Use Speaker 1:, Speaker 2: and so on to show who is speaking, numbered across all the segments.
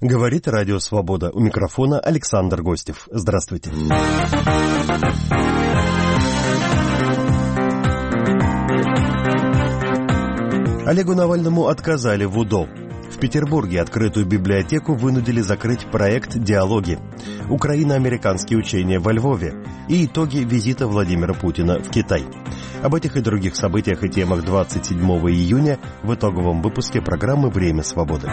Speaker 1: Говорит Радио Свобода. У микрофона Александр Гостев. Здравствуйте. Олегу Навальному отказали в УДО. В Петербурге открытую библиотеку вынудили закрыть проект «Диалоги», украино-американские учения во Львове и итоги визита Владимира Путина в Китай. Об этих и других событиях и темах 27 июня в итоговом выпуске программы «Время свободы».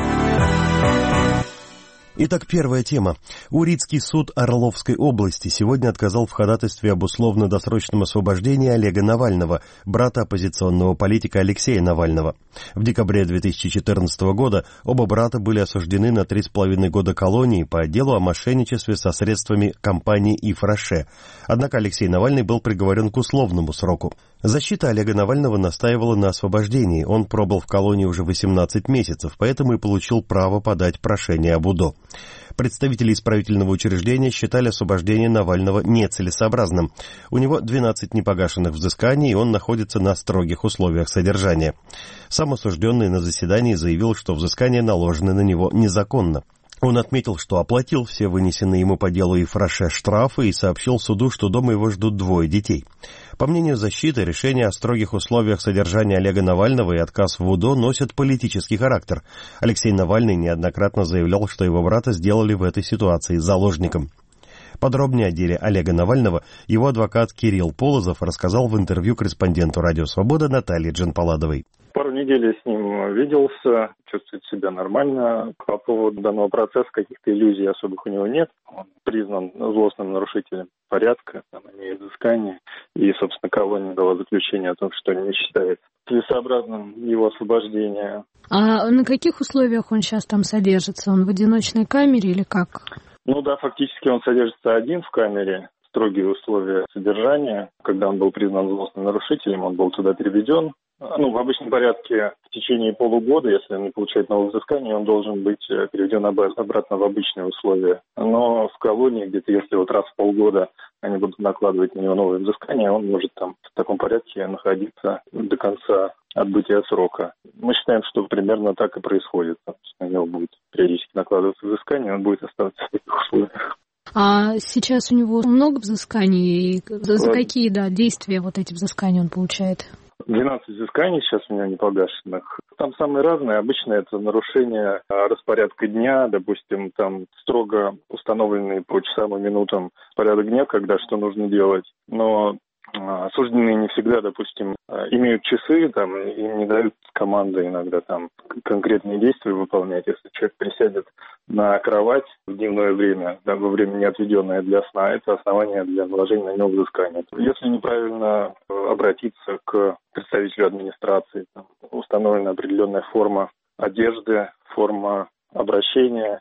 Speaker 1: Итак, первая тема. Урицкий суд Орловской области сегодня отказал в ходатайстве об условно-досрочном освобождении Олега Навального, брата оппозиционного политика Алексея Навального. В декабре 2014 года оба брата были осуждены на 3,5 года колонии по делу о мошенничестве со средствами компании «Ифраше». Однако Алексей Навальный был приговорен к условному сроку. Защита Олега Навального настаивала на освобождении. Он пробыл в колонии уже 18 месяцев, поэтому и получил право подать прошение об УДО. Представители исправительного учреждения считали освобождение Навального нецелесообразным. У него 12 непогашенных взысканий, и он находится на строгих условиях содержания. Сам осужденный на заседании заявил, что взыскания наложены на него незаконно. Он отметил, что оплатил все вынесенные ему по делу Ифраше штрафы и сообщил суду, что дома его ждут 2 детей. По мнению защиты, решение о строгих условиях содержания Олега Навального и отказ в УДО носят политический характер. Алексей Навальный неоднократно заявлял, что его брата сделали в этой ситуации заложником. Подробнее о деле Олега Навального его адвокат Кирилл Полозов рассказал в интервью корреспонденту «Радио Свобода» Наталье Джанпаладовой.
Speaker 2: Пару недель я с ним виделся, чувствует себя нормально. По поводу данного процесса каких-то иллюзий особых у него нет. Он признан злостным нарушителем порядка, имеет взыскание. И, собственно, колония дала заключение о том, что не считает целесообразным его освобождение.
Speaker 3: А на каких условиях он сейчас там содержится? Он в одиночной камере или как?
Speaker 2: Ну да, фактически он содержится один в камере. Строгие условия содержания. Когда он был признан злостным нарушителем, он был туда переведен. В обычном порядке в течение полугода, если он не получает нового взыскания, он должен быть переведен обратно в обычные условия. Но в колонии где-то, если раз в полгода они будут накладывать на него новые взыскания, он может там в таком порядке находиться до конца отбытия срока. Мы считаем, что примерно так и происходит. На него будет периодически накладываться взыскание, он будет оставаться в этих условиях.
Speaker 3: А сейчас у него много взысканий? И за какие действия эти взыскания он получает?
Speaker 2: 12 взысканий сейчас у него непогашенных. Там самые разные. Обычно это нарушение распорядка дня, допустим, там строго установленный по часам и минутам порядок дня, когда что нужно делать. Но осужденные не всегда, допустим, имеют часы, им не дают команды иногда конкретные действия выполнять. Если человек присядет на кровать в дневное время, во время не отведенное для сна, это основание для наложения на него взыскания. Если неправильно обратиться к представителю администрации, установлена определенная форма одежды, форма обращения,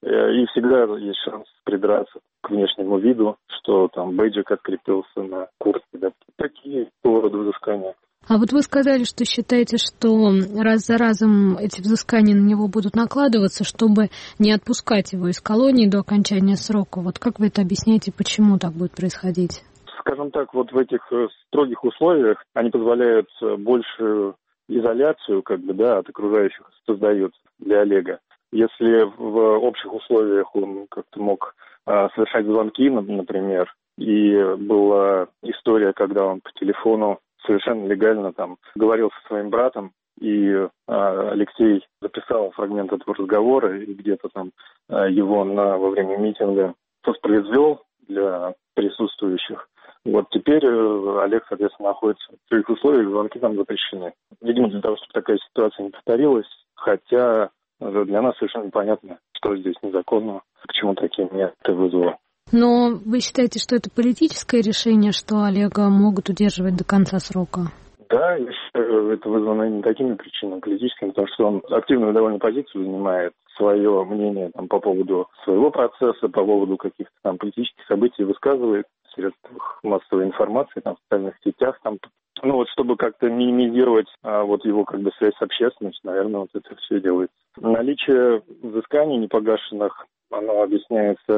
Speaker 2: и всегда есть шанс придраться к внешнему виду, что бейджик открепился на куртке. Такие рода взыскания.
Speaker 3: А вы сказали, что считаете, что раз за разом эти взыскания на него будут накладываться, чтобы не отпускать его из колонии до окончания срока. Как вы это объясняете, почему так будет происходить?
Speaker 2: Скажем так, в этих строгих условиях они позволяют большую изоляцию от окружающих создают для Олега. Если в общих условиях он как-то мог совершать звонки, например, и была история, когда он по телефону совершенно легально говорил со своим братом, и Алексей записал фрагмент этого разговора и где-то его во время митинга воспроизвел для присутствующих. Теперь Олег, соответственно, находится в своих условиях, звонки запрещены. Видимо, для того, чтобы такая ситуация не повторилась, хотя для нас совершенно непонятно, что здесь незаконного, почему такие меры вызвало.
Speaker 3: Но вы считаете, что это политическое решение, что Олега могут удерживать до конца срока?
Speaker 2: Да, я считаю, это вызвано не такими причинами, политическими, потому что он активную довольно позицию занимает, свое мнение по поводу своего процесса, по поводу каких-то политических событий высказывает в средствах массовой информации, в социальных сетях. Чтобы как-то минимизировать его связь с общественностью, наверное, это все делается. Наличие взысканий непогашенных, оно объясняется в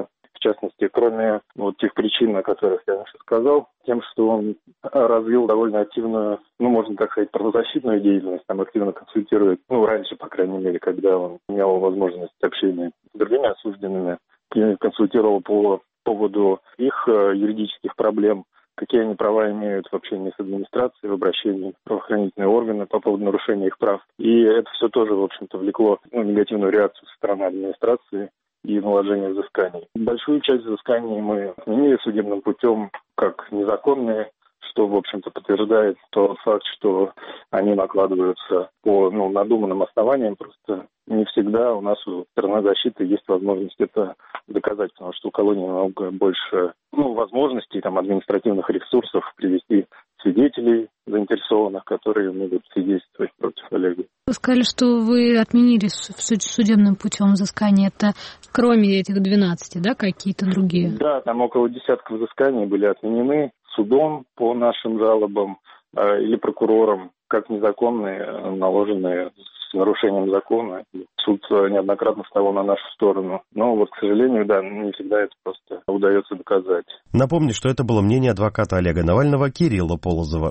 Speaker 2: частности, кроме вот тех причин, о которых я уже сказал, тем, что он развил довольно активную, можно так сказать, правозащитную деятельность, там активно консультирует, раньше, по крайней мере, когда он имел возможность общения с другими осужденными, и консультировал по поводу их юридических проблем, какие они права имеют в общении с администрацией, в обращении в правоохранительные органы по поводу нарушения их прав. И это все тоже, в общем-то, влекло негативную реакцию со стороны администрации и наложение взысканий. Большую часть взысканий мы отменили судебным путем как незаконные, что, в общем-то, подтверждает тот факт, что они накладываются по надуманным основаниям. Просто не всегда у нас у стороны защиты есть возможность это доказать, потому что у колонии намного больше возможностей, административных ресурсов привести свидетелей заинтересованных, которые могут свидетельствовать против Олега.
Speaker 3: Вы сказали, что вы отменили судебным путем взыскания. Это кроме этих 12, да, какие-то другие?
Speaker 2: Да, там около десятка взысканий были отменены судом по нашим жалобам или прокурором, как незаконные, наложенные с нарушением закона. Суд неоднократно вставал на нашу сторону. Но к сожалению, не всегда это просто удается доказать.
Speaker 1: Напомню, что это было мнение адвоката Олега Навального Кирилла Полозова.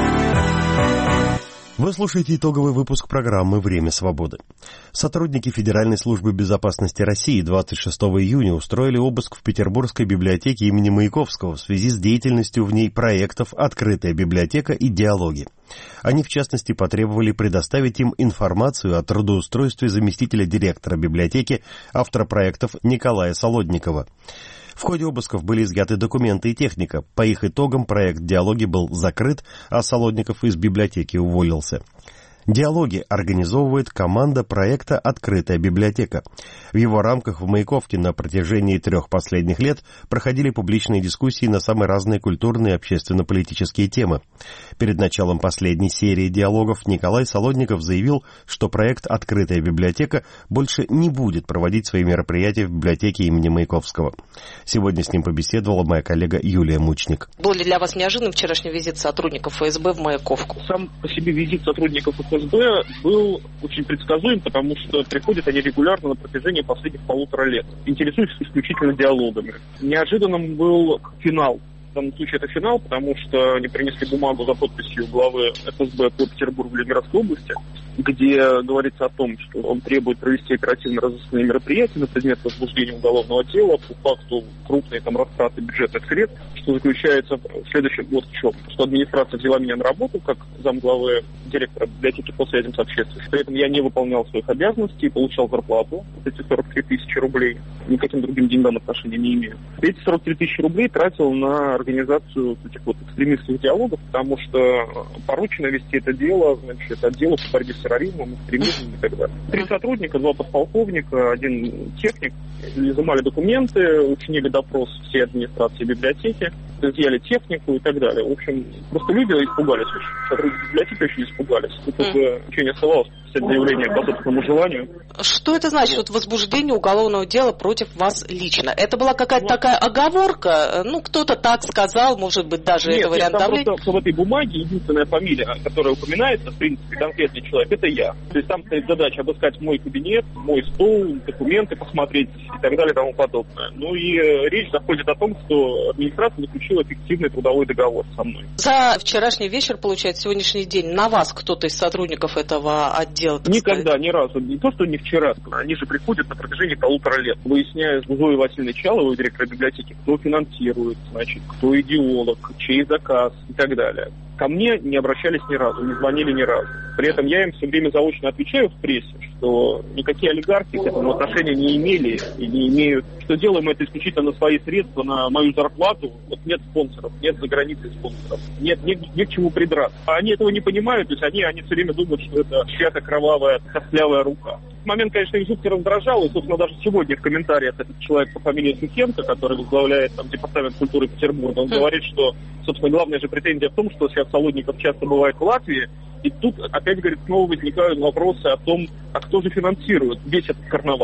Speaker 1: Вы слушаете итоговый выпуск программы «Время свободы». Сотрудники Федеральной службы безопасности России 26 июня устроили обыск в Петербургской библиотеке имени Маяковского в связи с деятельностью в ней проектов «Открытая библиотека» и «Диалоги». Они, в частности, потребовали предоставить им информацию о трудоустройстве заместителя директора библиотеки, автора проектов Николая Солодникова. В ходе обысков были изъяты документы и техника. По их итогам проект «Диалоги» был закрыт, а Солодников из библиотеки уволился. «Диалоги» организовывает команда проекта «Открытая библиотека». В его рамках в Маяковке на протяжении 3 последних лет проходили публичные дискуссии на самые разные культурные и общественно-политические темы. Перед началом последней серии диалогов Николай Солодников заявил, что проект «Открытая библиотека» больше не будет проводить свои мероприятия в библиотеке имени Маяковского. Сегодня с ним побеседовала моя коллега Юлия Мучник.
Speaker 4: Был ли для вас неожиданным вчерашний визит сотрудников ФСБ в Маяковку?
Speaker 5: Сам по себе визит сотрудников ФСБ был очень предсказуем, потому что приходят они регулярно на протяжении последних 1,5 лет. Интересуются исключительно диалогами. Неожиданным был финал. В данном случае это финал, потому что они принесли бумагу за подписью главы ФСБ по Петербургу Ленинградской области, где говорится о том, что он требует провести оперативно-розыскные мероприятия на предмет возбуждения уголовного дела по факту крупной растраты бюджетных средств, что заключается в следующем в чем? Что администрация взяла меня на работу как замглавы директора библиотеки по связям с общественностью. При этом я не выполнял своих обязанностей, получал зарплату, эти 43 тысячи рублей, никаким другим деньгам отношения не имею. Эти 43 тысячи рублей тратил на организацию этих экстремистских диалогов, потому что поручено вести это дело, отделу по борьбе с терроризмом, экстремизмом и так далее. 3 сотрудника, 2 подполковника, 1 техник изымали документы, учинили допрос всей администрации библиотеки, изъяли технику и так далее. В общем, просто люди испугались очень. Сотрудники библиотеки очень испугались. Тут ничего не оставалось, писать заявление по собственному желанию.
Speaker 4: Что это значит, возбуждение уголовного дела против вас лично? Это была какая-то такая оговорка? Кто-то так сказал, может быть, даже это вариант давления?
Speaker 5: Нет, просто в этой бумаге единственная фамилия, которая упоминается, в принципе, конкретный человек, это я. То есть там стоит задача обыскать мой кабинет, мой стол, документы посмотреть и так далее и тому подобное. И речь заходит о том, что администрация заключила эффективный трудовой договор со мной.
Speaker 4: За вчерашний вечер, получается, сегодняшний день, на вас кто-то из сотрудников этого отдела?
Speaker 5: Никогда, ни разу. Не то, что не вчера. Они же приходят на протяжении 1,5 лет. Выясняя с Зоей Васильевной Чаловой, директора библиотеки, кто финансирует, кто идеолог, чей заказ и так далее. Ко мне не обращались ни разу, не звонили ни разу. При этом я им все время заочно отвечаю в прессе, что никакие олигархи к этому отношения не имели и не имеют. Что делаем мы это исключительно на свои средства, на мою зарплату. Нет спонсоров, нет за границей спонсоров, нет ни к чему придраться. Они этого не понимают, то есть они все время думают, что это чья-то кровавая, костлявая рука. В момент, конечно, их жутко раздражал, и, собственно, даже сегодня в комментариях этот человек по фамилии Сухенко, который возглавляет департамент культуры Петербурга, он говорит, что, собственно, главная же претензия в том, что сейчас Солодников часто бывает в Латвии, и тут опять, говорит, снова возникают вопросы о том, а кто же финансирует весь этот карнавал.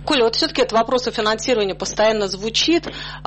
Speaker 4: Коля, вот все-таки этот вопрос о финансировании постоянно звучит.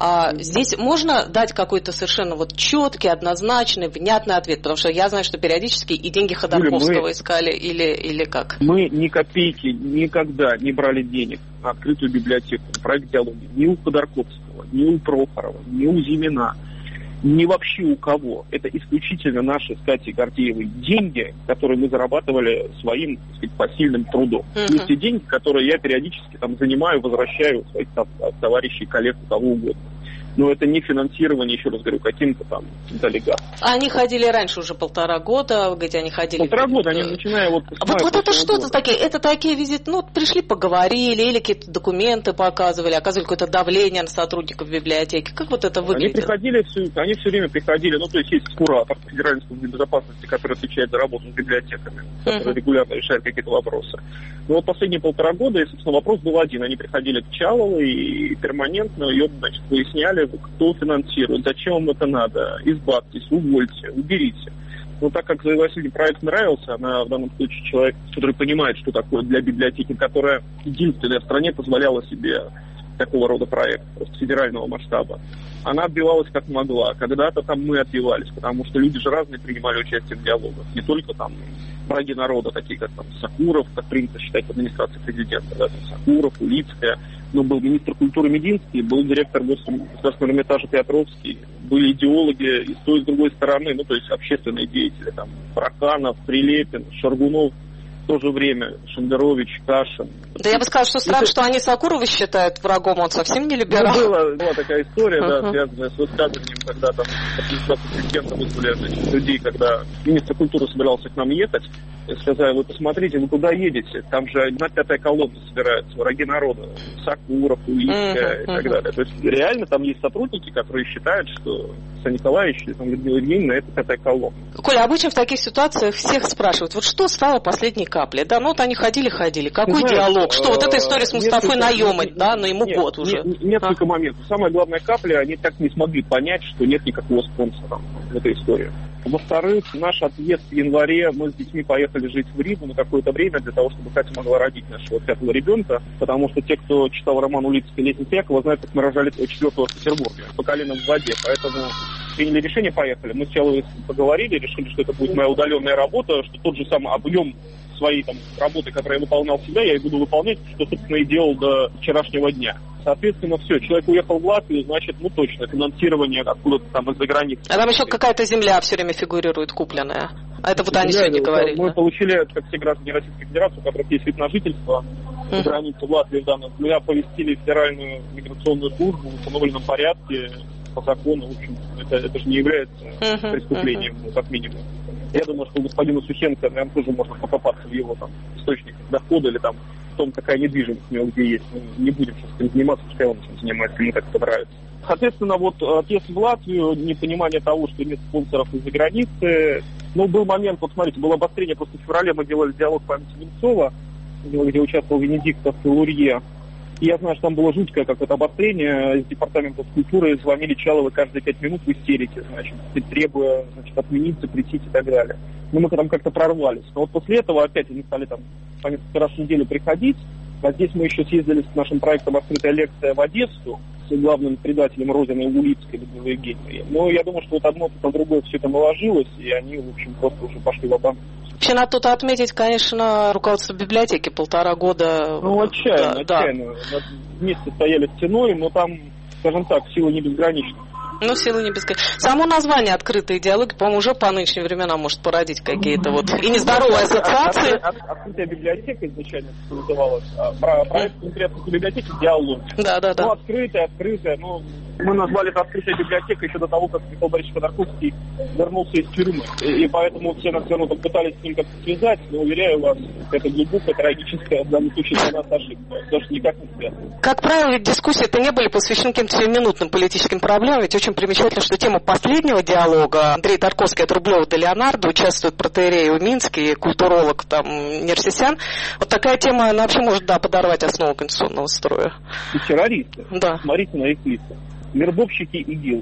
Speaker 4: Здесь можно дать какой-то совершенно вот четкий, однозначный, внятный ответ? Потому что я знаю, что периодически и деньги Ходорковского искали или как?
Speaker 5: Мы ни копейки никогда не брали денег на открытую библиотеку, на проект «Диалоги». Ни у Ходорковского, ни у Прохорова, ни у Зимина, ни вообще у кого. Это исключительно наши с Катей Гордеевой деньги, которые мы зарабатывали своим, так сказать, посильным трудом. Есть те деньги, которые я периодически там занимаю, возвращаю у своих товарищей, коллег, кого угодно. Но это не финансирование, еще раз говорю, каким-то там олигархом.
Speaker 4: Они ходили раньше уже 1,5 года, вы говорите, они ходили...
Speaker 5: 1,5 года, они начиная вот...
Speaker 4: Вот это что-то такие, это такие визиты, ну, пришли, поговорили, или какие-то документы показывали, оказывали какое-то давление на сотрудников библиотеки. Как вот это выглядит?
Speaker 5: Они все время приходили, ну, то есть куратор Федеральной службы безопасности, который отвечает за работу с библиотеками, который регулярно решает какие-то вопросы. Но вот последние 1,5 года, и, собственно, вопрос был один. Они приходили к Чаловой и перманентно ее, значит, выясняли, кто финансирует, зачем вам это надо, избавьтесь, увольте, уберите. Но так как Зоя Васильевне проект нравился, она в данном случае человек, который понимает, что такое для библиотеки, которая единственная в стране позволяла себе такого рода проект, просто федерального масштаба. Она отбивалась как могла. Когда-то там мы отбивались, потому что люди же разные принимали участие в диалогах. Не только там враги народа, такие как там Сакуров, как принято считать в администрации президента, да, там Сакуров, Улицкая, но был министр культуры Мединский, был директор Государственного Эрмитажа Петровский, были идеологи и с той, и с другой стороны, ну, то есть общественные деятели, там, Проханов, Прилепин, Шаргунов, в то же время Шендерович, Кашин. Да
Speaker 4: я бы сказала, что странно, что они Сакурова считают врагом, он совсем не либерал.
Speaker 5: Ну, была такая история, да, связанная с высказыванием, когда там администрация президента вызвали, значит, людей, когда министр культуры собирался к нам ехать, сказали, вы посмотрите, вы куда едете? Там же одна 5-я колонна собирается, враги народа, Сакуров, Улицкая и так далее. То есть реально там есть сотрудники, которые считают, что Александр Николаевич и Людмила Евгеньевна это 5-я колонна.
Speaker 4: Коля, обычно в таких ситуацициях всех спрашивают, вот что стало последней каплей? Да, ну вот они ходили. Какой диалог? Что вот эта история с Мустафой Наемой, да, но ему год уже.
Speaker 5: Несколько моментов. Самая главная капля, они так не смогли понять, что нет никакого спонсора в этой истории. Во-вторых, наш отъезд в январе, мы с детьми поехали жить в Ригу на какое-то время для того, чтобы Катя могла родить нашего 5-го ребенка, потому что те, кто читал роман Улицкой «Лестница Якова», знают, как мы рожали 4-го в Петербурге, по колено в воде, поэтому приняли решение, поехали. Мы сначала поговорили, решили, что это будет моя удаленная работа, что тот же самый объем своей там работы, которую я выполнял всегда, я и буду выполнять, что, собственно, и делал до вчерашнего дня. Соответственно, все, человек уехал в Латвию, значит, ну точно, финансирование откуда-то там из-за границы.
Speaker 4: А там еще какая-то земля все время фигурирует, купленная. А это вот они сегодня говорили.
Speaker 5: Мы получили, как все граждане Российской Федерации, у которых есть вид на жительство, за границу в Латвии в данном. Мы оповестили Федеральную миграционную службу в установленном порядке, по закону, в общем, это же не является преступлением, как минимум. Я думаю, что господину Сухенко, наверное, тоже можно покопаться в его там источниках дохода или там в том, какая недвижимость у него где есть. Мы не будем сейчас этим заниматься, пускай он этим занимается, ему так это нравится. Соответственно, вот отъезд в Латвию, непонимание того, что нет спонсоров из-за границы. Ну, был момент, вот смотрите, было обострение, просто в феврале мы делали диалог памяти Немцова, где участвовал Венедиктов и Лурье. И я знаю, что там было жуткое какое-то обострение. Из департамента культуры звонили Чаловой каждые 5 минут в истерике, значит, требуя, значит, отменить, запретить и так далее. Но мы там как-то прорвались. Но вот после этого опять они стали там по несколько раз в неделю приходить. А здесь мы еще съездили с нашим проектом «Открытая лекция» в Одессу с главным предателем Родины Улицкой, Людмилой Евгеньевной. Но я думаю, что вот одно на другое все это наложилось, и они, в общем, просто уже пошли в банк.
Speaker 4: Вообще надо тут отметить, конечно, руководство библиотеки 1,5 года.
Speaker 5: Ну, отчаянно. Вместе стояли стеной, но там, скажем так, сила не безгранична.
Speaker 4: Ну, силы не бесконечны. Само название «Открытые диалоги», по-моему, уже по нынешним временам может породить какие-то вот и нездоровые ассоциации.
Speaker 5: Открытая библиотека изначально называлась. Проект внутри библиотеки «Диалоги».
Speaker 4: Да.
Speaker 5: Ну, открытая. Ну, мы назвали это «Открытая библиотека» еще до того, как Михаил Борисович Ходорковский вернулся из тюрьмы. И поэтому все нас все равно пытались с ним как-то связать, но, уверяю вас, это глубокая, трагическая, в данном случае для нас ошибка. Потому что никак не связано.
Speaker 4: Как правило, дискуссии-то не были посвящены каким-то сиюминутным политическим проблемам, ведь очень примечательно, что тема последнего диалога Андрей Тарковский от Рублева до Леонардо, участвует протоиерей Уминский, культуролог там Нерсисян. Вот такая тема, она вообще может, подорвать основу конституционного строя.
Speaker 5: И террористы.
Speaker 4: Да.
Speaker 5: Смотрите на их лица. Вербовщики ИГИЛ.
Speaker 4: Вчера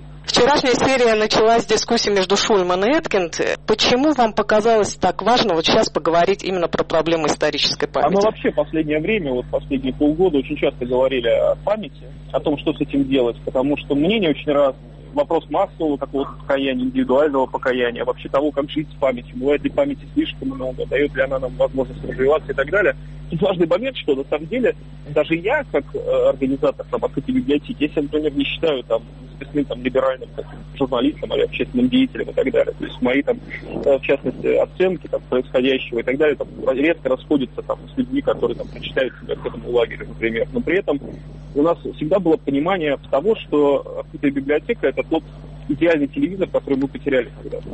Speaker 4: Вчерашняя серия началась с дискуссии между Шульман и Эткинд. Почему вам показалось так важно вот сейчас поговорить именно про проблемы исторической памяти?
Speaker 5: Мы вообще в последнее время, вот последние полгода, очень часто говорили о памяти, о том, что с этим делать, потому что мнения очень разные. Вопрос массового какого-то покаяния, индивидуального покаяния, вообще того, как жить с памятью. Бывает ли памяти слишком много, дает ли она нам возможность развиваться и так далее. Тут важный момент, что на самом деле даже я, как организатор открытой библиотеки, я себя, например, не считаю записным либеральным журналистом или общественным деятелем и так далее. То есть мои в частности, оценки происходящего и так далее резко расходятся с людьми, которые причисляют себя к этому лагерю, например. Но при этом у нас всегда было понимание того, что открытая библиотека — это тот идеальный телевизор, который мы потеряли когда-то.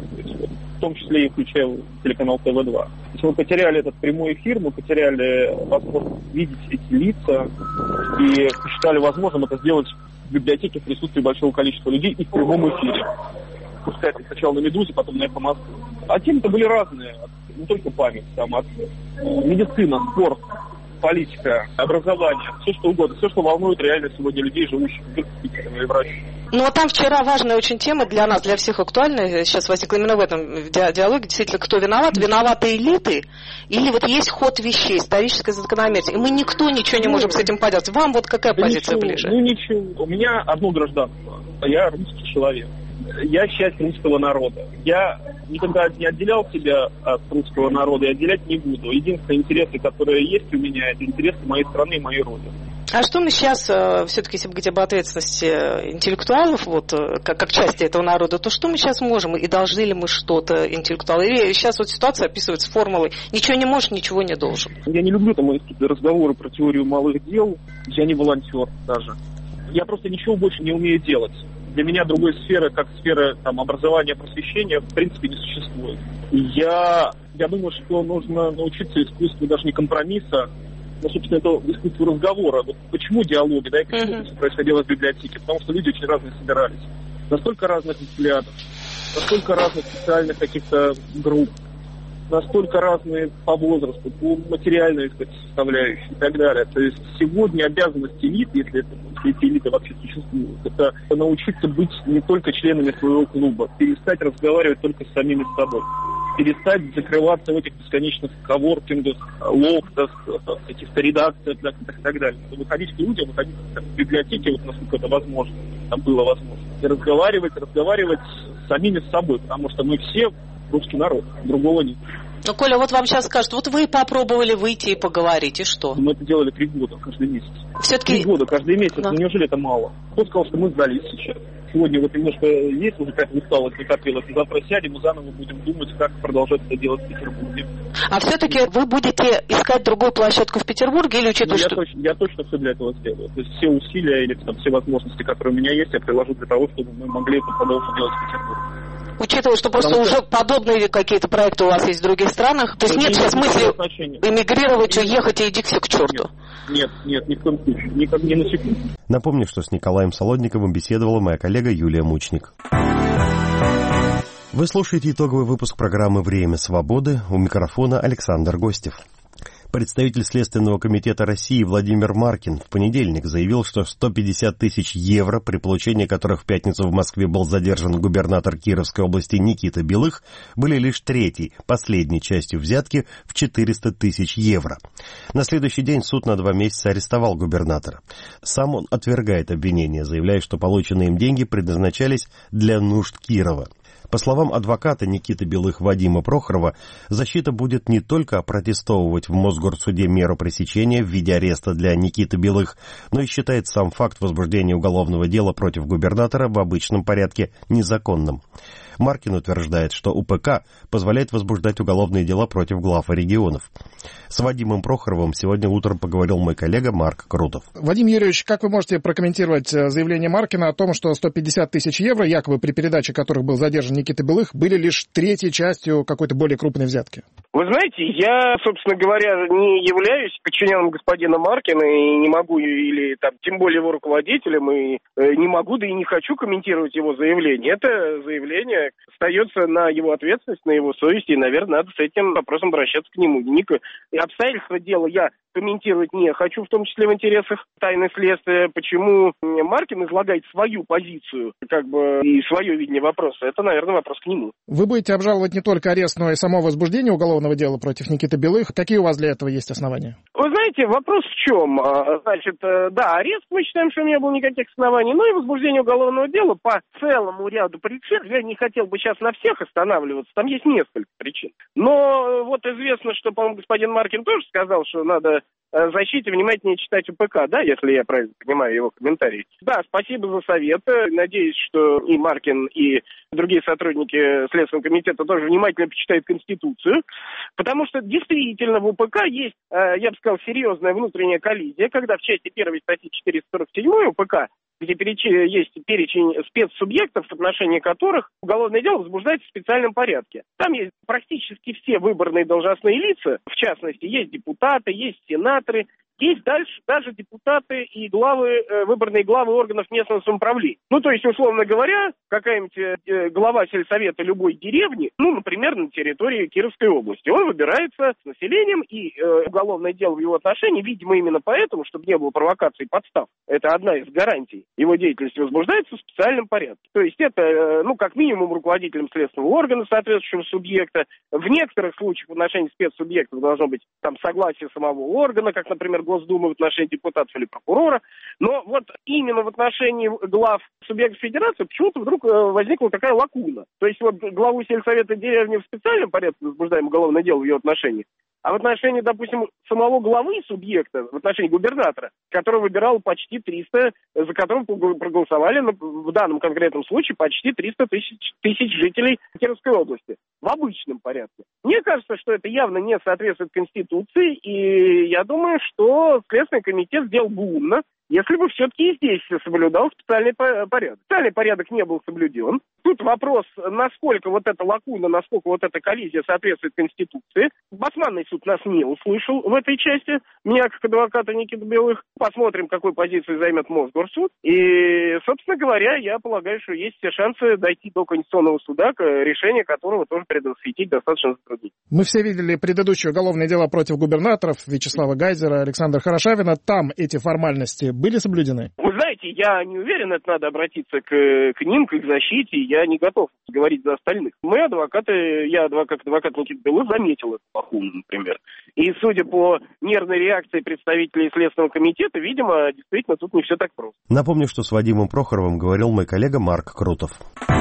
Speaker 5: В том числе и включая телеканал ТВ-2. То есть мы потеряли этот прямой эфир, мы потеряли возможность видеть эти лица и посчитали возможным это сделать в библиотеке в присутствии большого количества людей и в прямом эфире. Пускай это сначала на «Медузе», потом на «Эхо Москвы». А темы-то были разные, не только память, от медицина, спорт, политика, образование, все что угодно, все, что волнует реально сегодня людей, живущих в Питере или в России.
Speaker 4: Ну, а там вчера важная очень тема для нас, для всех актуальная, сейчас возникла именно в этом диалоге, действительно, кто виноват? Виноваты элиты или вот есть ход вещей, историческая закономерность, и мы никто ничего не можем с этим поделать. Вам вот какая позиция ближе?
Speaker 5: Ничего. У меня одно гражданство, я русский человек. Я часть русского народа. Я никогда не отделял себя от русского народа и отделять не буду. Единственные интересы, которые есть у меня, это интересы моей страны и моей родины.
Speaker 4: А что мы сейчас, все-таки, если говорить об ответственности интеллектуалов, как части этого народа, то что мы сейчас можем и должны ли мы что-то интеллектуалы? Или сейчас ситуация описывается формулой «ничего не можешь, ничего не должен».
Speaker 5: Я не люблю разговоры про теорию малых дел. Я не волонтер даже. Я просто ничего больше не умею делать. Для меня другой сферы, как сфера образования, просвещения, в принципе, не существует. Я думаю, что нужно научиться искусству даже не компромисса, но, собственно, это искусство разговора. Вот почему диалоги, и почему это происходило в библиотеке? Потому что люди очень разные собирались. Настолько разных взглядов, настолько разных социальных каких-то групп, настолько разные по возрасту, по материальной составляющей и так далее. То есть сегодня обязанность элит, если эти элиты вообще существуют, это научиться быть не только членами своего клуба, перестать разговаривать только с самими собой, перестать закрываться в этих бесконечных коворкингах, лофтах, каких-то редакциях и так далее. Выходить к людям, выходить в библиотеки, насколько это возможно, там было возможно, и разговаривать с самими собой, потому что мы все русский народ, другого нет.
Speaker 4: Ну, Коля, вот вам сейчас скажут, вот вы попробовали выйти и поговорить, и что?
Speaker 5: Мы это делали 3 года, каждый месяц.
Speaker 4: Все-таки...
Speaker 5: 3 года, каждый месяц,
Speaker 4: да.
Speaker 5: Неужели это мало? Кто сказал, что мы сдались сейчас? Сегодня немножко есть уже какая-то усталость накопилась, и завтра сядем и заново будем думать, как продолжать это делать в Петербурге.
Speaker 4: А все-таки вы будете искать другую площадку в Петербурге или учитывая, что...
Speaker 5: Я точно все для этого сделаю. То есть все усилия или все возможности, которые у меня есть, я приложу для того, чтобы мы могли это продолжить делать в Петербурге.
Speaker 4: Учитывая, что просто уже подобные какие-то проекты у вас есть в других странах, то есть нет сейчас мысли эмигрировать, уехать и идти все к черту?
Speaker 5: Нет, ни в коем случае, ни на секунду.
Speaker 1: Напомню, что с Николаем Солодниковым беседовала моя коллега Юлия Мучник. Вы слушаете итоговый выпуск программы «Время свободы». У микрофона Александр Гостев. Представитель Следственного комитета России Владимир Маркин в понедельник заявил, что 150 тысяч евро, при получении которых в пятницу в Москве был задержан губернатор Кировской области Никита Белых, были лишь третьей, последней частью взятки в 400 тысяч евро. На следующий день суд на 2 месяца арестовал губернатора. Сам он отвергает обвинения, заявляя, что полученные им деньги предназначались для нужд Кирова. По словам адвоката Никиты Белых Вадима Прохорова, защита будет не только опротестовывать в Мосгорсуде меру пресечения в виде ареста для Никиты Белых, но и считает сам факт возбуждения уголовного дела против губернатора в обычном порядке незаконным. Маркин утверждает, что УПК позволяет возбуждать уголовные дела против глав регионов. С Вадимом Прохоровым сегодня утром поговорил мой коллега Марк Крутов.
Speaker 6: Вадим Юрьевич, как вы можете прокомментировать заявление Маркина о том, что 150 тысяч евро, якобы при передаче которых был задержан Никита Белых, были лишь третьей частью какой-то более крупной взятки?
Speaker 7: Вы знаете, я, собственно говоря, не являюсь подчиненным господина Маркина и не могу, или там, тем более его руководителем, и не могу, да и не хочу комментировать его заявление. Это заявление наверное, остается на его ответственность, на его совести, и, наверное, надо с этим вопросом обращаться к нему. Обстоятельства дела я комментировать не хочу, в том числе в интересах тайны следствия. Почему Маркин излагает свою позицию, и свое видение вопроса, это, наверное, вопрос к нему.
Speaker 6: Вы будете обжаловать не только арест, но и само возбуждение уголовного дела против Никиты Белых. Какие у вас для этого есть основания?
Speaker 7: Вы знаете, вопрос в чем? Арест, мы считаем, что не было никаких оснований, но и возбуждение уголовного дела по целому ряду причин. Я не хотел бы сейчас на всех останавливаться, там есть несколько причин. Но вот известно, что, по-моему, господин Маркин тоже сказал, что надо защите внимательнее читать УПК, да, если я правильно понимаю его комментарии. Да, спасибо за совет. Надеюсь, что и Маркин, и другие сотрудники Следственного комитета тоже внимательно почитают Конституцию, потому что действительно в УПК есть, я бы сказал, серьезная внутренняя коллизия, когда в части 1 статьи 447 УПК, где есть перечень спецсубъектов, в отношении которых уголовное дело возбуждается в специальном порядке. Там есть практически все выборные должностные лица, в частности, есть депутаты, есть сенаторы, есть даже депутаты и выборные главы органов местного самоуправления. То есть, условно говоря, какая-нибудь глава сельсовета любой деревни, например, на территории Кировской области, он выбирается с населением, и уголовное дело в его отношении, видимо, именно поэтому, чтобы не было провокаций и подстав, это одна из гарантий его деятельности, возбуждается в специальном порядке. То есть это, как минимум, руководителем следственного органа соответствующего субъекта. В некоторых случаях в отношении спецсубъектов должно быть согласие самого органа, как, например, Госдумы в отношении депутатов или прокурора. Но вот именно в отношении глав субъектов федерации почему-то вдруг возникла такая лакуна. То есть вот главу сельсовета деревни в специальном порядке возбуждаем уголовное дело в ее отношении, а в отношении, допустим, самого главы субъекта, в отношении губернатора, который выбирал почти 300, за которого проголосовали в данном конкретном случае почти 300 тысяч жителей Кировской области в обычном порядке. Мне кажется, что это явно не соответствует Конституции, и я думаю, что Следственный комитет сделал бы умно, если бы все-таки и здесь соблюдал специальный порядок. Специальный порядок не был соблюден. Тут вопрос, насколько вот эта лакуна, насколько вот эта коллизия соответствует Конституции. Басманный суд нас не услышал в этой части. Меня, как адвоката Никиты Белых. Посмотрим, какую позицию займет Мосгорсуд. И, собственно говоря, я полагаю, что есть все шансы дойти до Конституционного суда, решение которого тоже предвосхитить достаточно затруднительно.
Speaker 6: Мы все видели предыдущее уголовное дело против губернаторов Вячеслава Гайзера, Александра Хорошавина. Там эти формальности были соблюдены?
Speaker 7: Вы знаете, я не уверен, это надо обратиться к ним, к их защите. Я не готов говорить за остальных. Мы адвокаты, я адвокат Никиты Белых, заметил эту лакуну, например. И судя по нервной реакции представителей Следственного комитета, видимо, действительно тут не все так просто.
Speaker 1: Напомню, что с Вадимом Прохоровым говорил мой коллега Марк Крутов.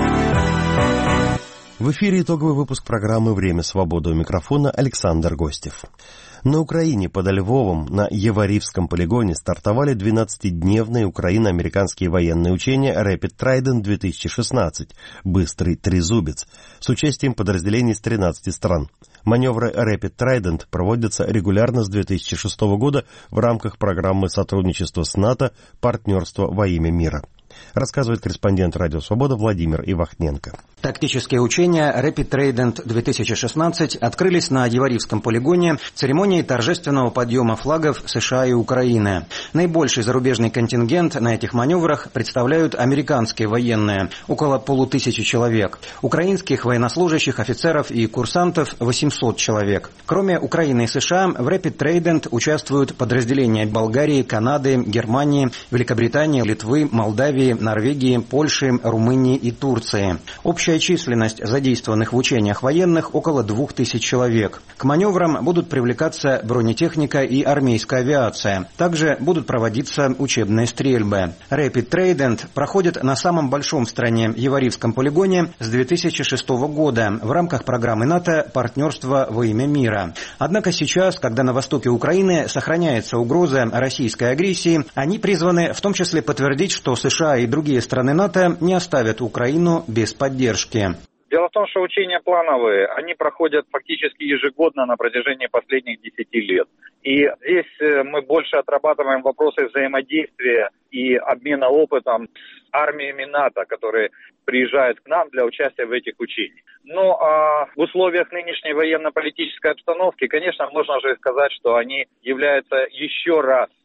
Speaker 1: В эфире итоговый выпуск программы «Время свободы». У микрофона Александр Гостев. На Украине под Львовом на Еваривском полигоне стартовали 12-дневные украино-американские военные учения Rapid Trident 2016 «Быстрый трезубец» с участием подразделений из 13 стран. Маневры Rapid Trident проводятся регулярно с 2006 года в рамках программы сотрудничества с НАТО «Партнерство во имя мира». Рассказывает корреспондент «Радио Свобода» Владимир Ивахненко.
Speaker 8: Тактические учения Rapid Trident 2016 открылись на Еваривском полигоне церемонией торжественного подъема флагов США и Украины. Наибольший зарубежный контингент на этих маневрах представляют американские военные, около 500 человек. Украинских военнослужащих, офицеров и курсантов 800 человек. Кроме Украины и США, в Rapid Trident участвуют подразделения Болгарии, Канады, Германии, Великобритании, Литвы, Молдавии, Норвегии, Польши, Румынии и Турции. Общая численность задействованных в учениях военных около 2000 человек. К маневрам будут привлекаться бронетехника и армейская авиация. Также будут проводиться учебные стрельбы. Rapid Trident проходит на самом большом в стране Еваривском полигоне с 2006 года в рамках программы НАТО «Партнерство во имя мира». Однако сейчас, когда на востоке Украины сохраняется угроза российской агрессии, они призваны в том числе подтвердить, что США и другие страны НАТО не оставят Украину без поддержки.
Speaker 9: Дело в том, что учения плановые, они проходят фактически ежегодно на протяжении последних 10 лет. И здесь мы больше отрабатываем вопросы взаимодействия и обмена опытом с армиями НАТО, которые приезжают к нам для участия в этих учениях. Но в условиях нынешней военно-политической обстановки, конечно, можно же сказать, что они являются еще раз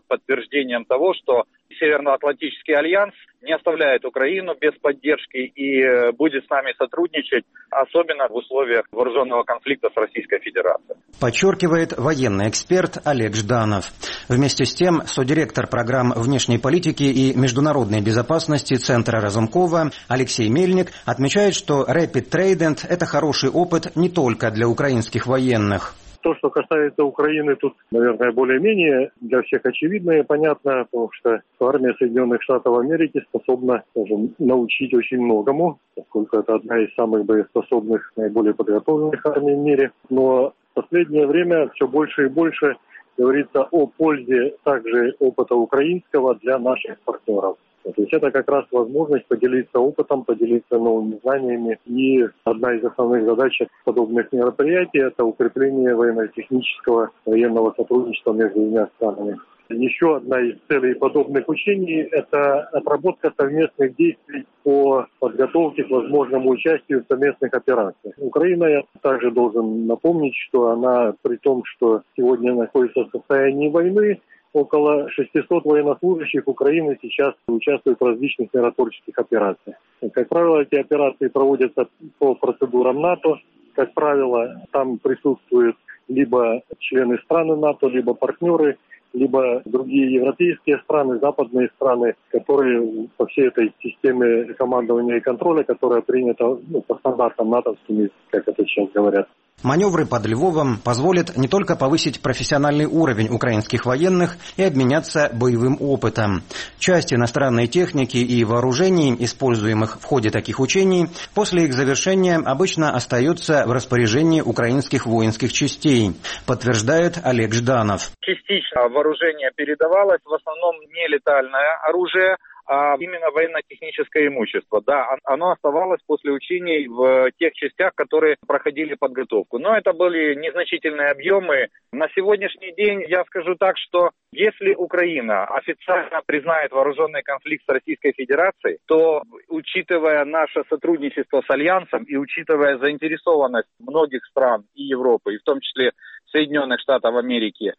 Speaker 9: подтверждением того, что Североатлантический альянс не оставляет Украину без поддержки и будет с нами сотрудничать, особенно в условиях вооруженного конфликта с Российской Федерацией.
Speaker 8: Подчеркивает военный эксперт Олег Жданов. Вместе с тем, содиректор программ внешней политики и международной безопасности Центра Разумкова Алексей Мельник отмечает, что Rapid Trident – это хороший опыт не только для украинских военных.
Speaker 10: То, что касается Украины, тут, наверное, более-менее для всех очевидно и понятно, потому что армия Соединенных Штатов Америки способна тоже научить очень многому, поскольку это одна из самых боеспособных, наиболее подготовленных армий в мире. Но в последнее время все больше и больше говорится о пользе также опыта украинского для наших партнеров. То есть это как раз возможность поделиться опытом, поделиться новыми знаниями. И одна из основных задач подобных мероприятий – это укрепление военно-технического военного сотрудничества между двумя странами. Еще одна из целей подобных учений – это отработка совместных действий по подготовке к возможному участию в совместных операциях. Украина, я также должен напомнить, что она, при том, что сегодня находится в состоянии войны, около 600 военнослужащих Украины сейчас участвуют в различных миротворческих операциях. Как правило, эти операции проводятся по процедурам НАТО. Как правило, там присутствуют либо члены страны НАТО, либо партнеры, либо другие европейские страны, западные страны, которые по всей этой системе командования и контроля, которая принята по стандартам натовским, как это сейчас говорят.
Speaker 8: Маневры под Львовом позволят не только повысить профессиональный уровень украинских военных и обменяться боевым опытом. Часть иностранной техники и вооружений, используемых в ходе таких учений, после их завершения обычно остается в распоряжении украинских воинских частей, подтверждает Олег Жданов.
Speaker 9: Частично вооружение передавалось, в основном не летальное оружие, а именно военно-техническое имущество. Да, оно оставалось после учений в тех частях, которые проходили подготовку. Но это были незначительные объемы. На сегодняшний день я скажу так, что если Украина официально признает вооруженный конфликт с Российской Федерацией, то, учитывая наше сотрудничество с Альянсом и учитывая заинтересованность многих стран и Европы, и в том числе Соединенных Штатов Америки,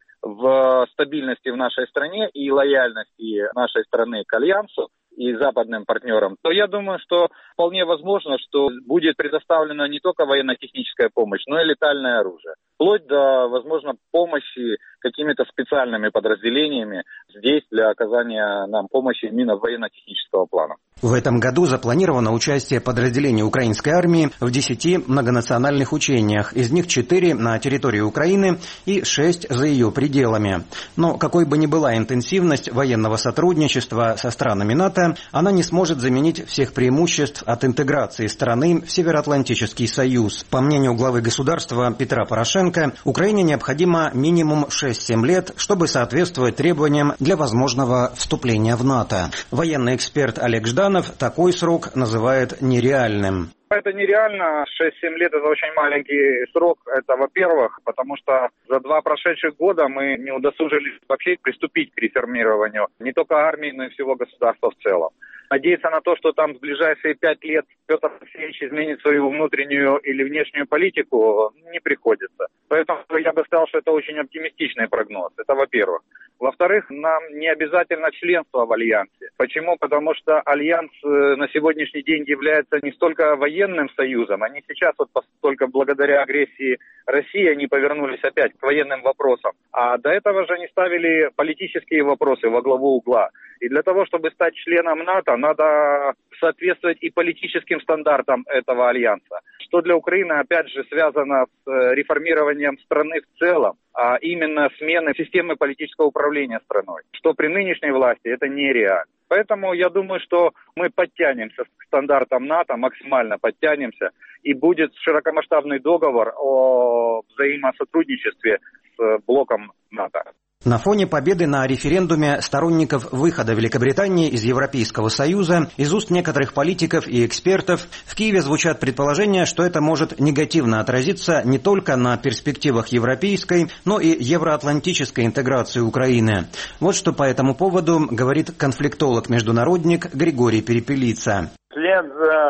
Speaker 9: в стабильности в нашей стране и лояльности нашей страны к Альянсу и западным партнерам, то я думаю, что вполне возможно, что будет предоставлена не только военно-техническая помощь, но и летальное оружие. Вплоть до, возможно, помощи какими-то специальными подразделениями здесь для оказания нам помощи именно военно-технического плана.
Speaker 8: В этом году запланировано участие подразделений украинской армии в 10 многонациональных учениях, из них 4 на территории Украины и 6 за ее пределами. Но какой бы ни была интенсивность военного сотрудничества со странами НАТО, она не сможет заменить всех преимуществ от интеграции страны в Североатлантический союз. По мнению главы государства Петра Порошенко, Украине необходимо минимум 6-7 лет, чтобы соответствовать требованиям для возможного вступления в НАТО. Военный эксперт Олег Жданов такой срок называет нереальным.
Speaker 9: Это нереально. 6-7 лет – это очень маленький срок. Это, во-первых, потому что за 2 прошедших года мы не удосужились вообще приступить к реформированию не только армии, но и всего государства в целом. Надеяться на то, что там в ближайшие 5 лет Петр Алексеевич изменит свою внутреннюю или внешнюю политику, не приходится. Поэтому я бы сказал, что это очень оптимистичный прогноз. Это во-первых. Во-вторых, нам не обязательно членство в Альянсе. Почему? Потому что Альянс на сегодняшний день является не столько военным союзом, они сейчас вот только благодаря агрессии России они повернулись опять к военным вопросам. А до этого же они ставили политические вопросы во главу угла. И для того, чтобы стать членом НАТО, надо соответствовать и политическим стандартам этого альянса. Что для Украины, опять же, связано с реформированием страны в целом, а именно сменой системы политического управления страной. Что при нынешней власти это нереально. Поэтому я думаю, что мы подтянемся к стандартам НАТО, максимально подтянемся, и будет широкомасштабный договор о взаимосотрудничестве с блоком НАТО.
Speaker 8: На фоне победы на референдуме сторонников выхода Великобритании из Европейского Союза из уст некоторых политиков и экспертов в Киеве звучат предположения, что это может негативно отразиться не только на перспективах европейской, но и евроатлантической интеграции Украины. Вот что по этому поводу говорит конфликтолог-международник Григорий Перепелица.
Speaker 11: Вслед за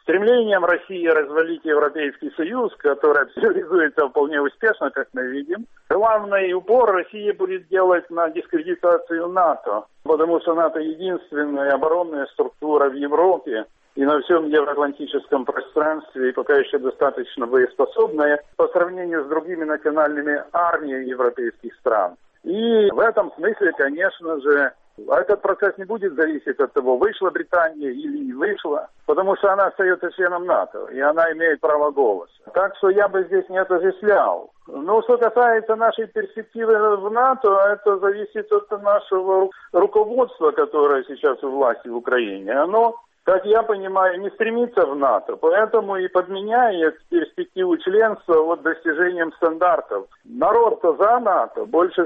Speaker 11: стремлением России развалить Европейский Союз, который реализуется вполне успешно, как мы видим, главный упор России будет делать на дискредитацию НАТО, потому что НАТО единственная оборонная структура в Европе и на всем евроатлантическом пространстве, и пока еще достаточно боеспособная по сравнению с другими национальными армиями европейских стран. И в этом смысле, конечно же, этот процесс не будет зависеть от того, вышла Британия или не вышла, потому что она остается членом НАТО, и она имеет право голоса. Так что я бы здесь не отождествлял. Но что касается нашей перспективы в НАТО, это зависит от нашего руководства, которое сейчас у власти в Украине. Оно, как я понимаю, не стремится в НАТО, поэтому и подменяет перспективу членства вот достижением стандартов. Народ-то за НАТО, больше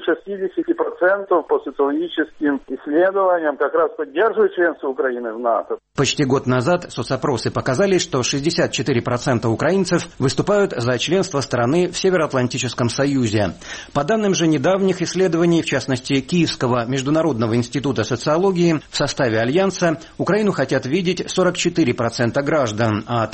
Speaker 11: 60% по социологическим исследованиям как раз поддерживает членство Украины в НАТО.
Speaker 8: Почти год назад соцопросы показали, что 64% украинцев выступают за членство страны в Североатлантическом Союзе. По данным же недавних исследований, в частности Киевского международного института социологии, в составе Альянса Украину хотят видеть 44% граждан, а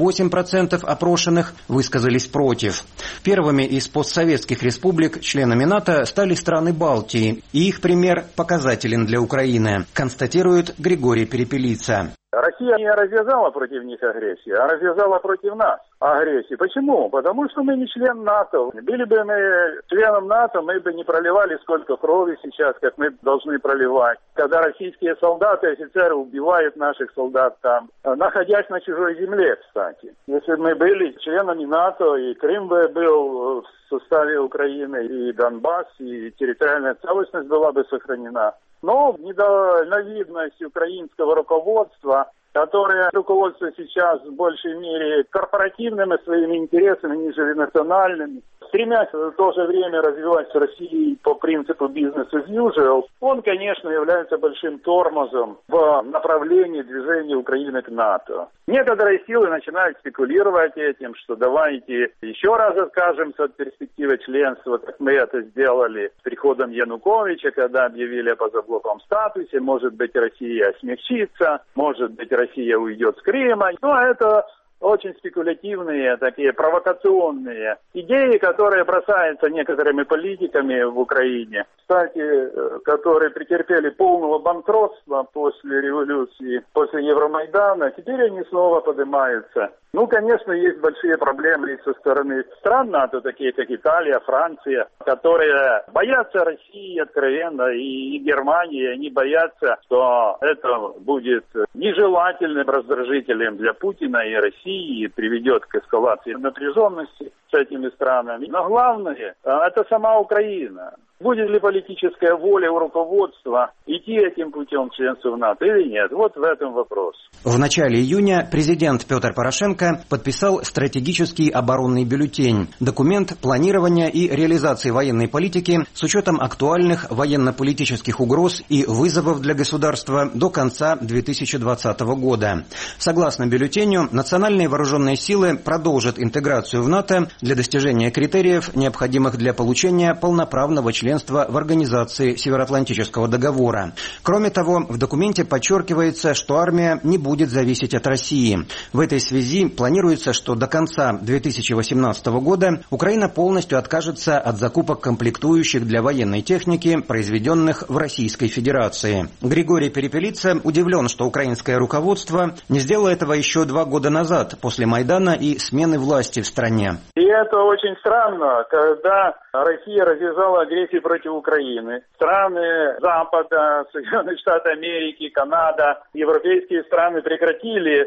Speaker 8: 38% опрошенных высказались против. Первыми из постсоветских республик членами НАТО стали страны Балтии, и их пример показателен для Украины, констатирует Григорий Перепелица.
Speaker 11: Россия не развязала против них агрессию, а развязала против нас агрессию. Почему? Потому что мы не член НАТО. Были бы мы членом НАТО, мы бы не проливали столько крови сейчас, как мы должны проливать. Когда российские солдаты и офицеры убивают наших солдат там, находясь на чужой земле, кстати. Если бы мы были членами НАТО, и Крым бы был в составе Украины, и Донбасс, и территориальная целостность была бы сохранена. Но недальновидность украинского руководства, которое руководствует сейчас в большей мере корпоративными своими интересами, нежели национальными, стремясь в то же время развивать с Россией по принципу business as usual, он, конечно, является большим тормозом в направлении движения Украины к НАТО. Некоторые силы начинают спекулировать этим, что давайте еще раз откажемся от перспективы членства, как мы это сделали с приходом Януковича, когда объявили о позаблоковом статусе. Может быть, Россия смягчится, может быть, Россия уйдет с Крыма. Но это очень спекулятивные, такие провокационные идеи, которые бросаются некоторыми политиками в Украине, кстати, которые претерпели полного банкротства после революции, после Евромайдана, теперь они снова поднимаются. Ну, конечно, есть большие проблемы и со стороны стран НАТО, такие как Италия, Франция, которые боятся России откровенно, и Германия, они боятся, что это будет нежелательным раздражителем для Путина и России, и приведет к эскалации напряженности с этими странами. Но главное, это сама Украина. Будет ли политическая воля у руководства идти этим путем членства в НАТО или нет? Вот в этом вопрос.
Speaker 8: В начале июня президент Петр Порошенко подписал стратегический оборонный бюллетень, документ планирования и реализации военной политики с учетом актуальных военно-политических угроз и вызовов для государства до конца 2020 года. Согласно бюллетеню, национальные вооруженные силы продолжат интеграцию в НАТО для достижения критериев, необходимых для получения полноправного членства в Организации Североатлантического договора. Кроме того, в документе подчеркивается, что армия не будет зависеть от России. В этой связи планируется, что до конца 2018 года Украина полностью откажется от закупок комплектующих для военной техники, произведенных в Российской Федерации. Григорий Перепелица удивлен, что украинское руководство не сделало этого еще 2 года назад, после Майдана и смены власти в стране.
Speaker 11: И это очень странно, когда Россия развязала агрессию против Украины. Страны Запада, Соединенные Штаты Америки, Канада, европейские страны прекратили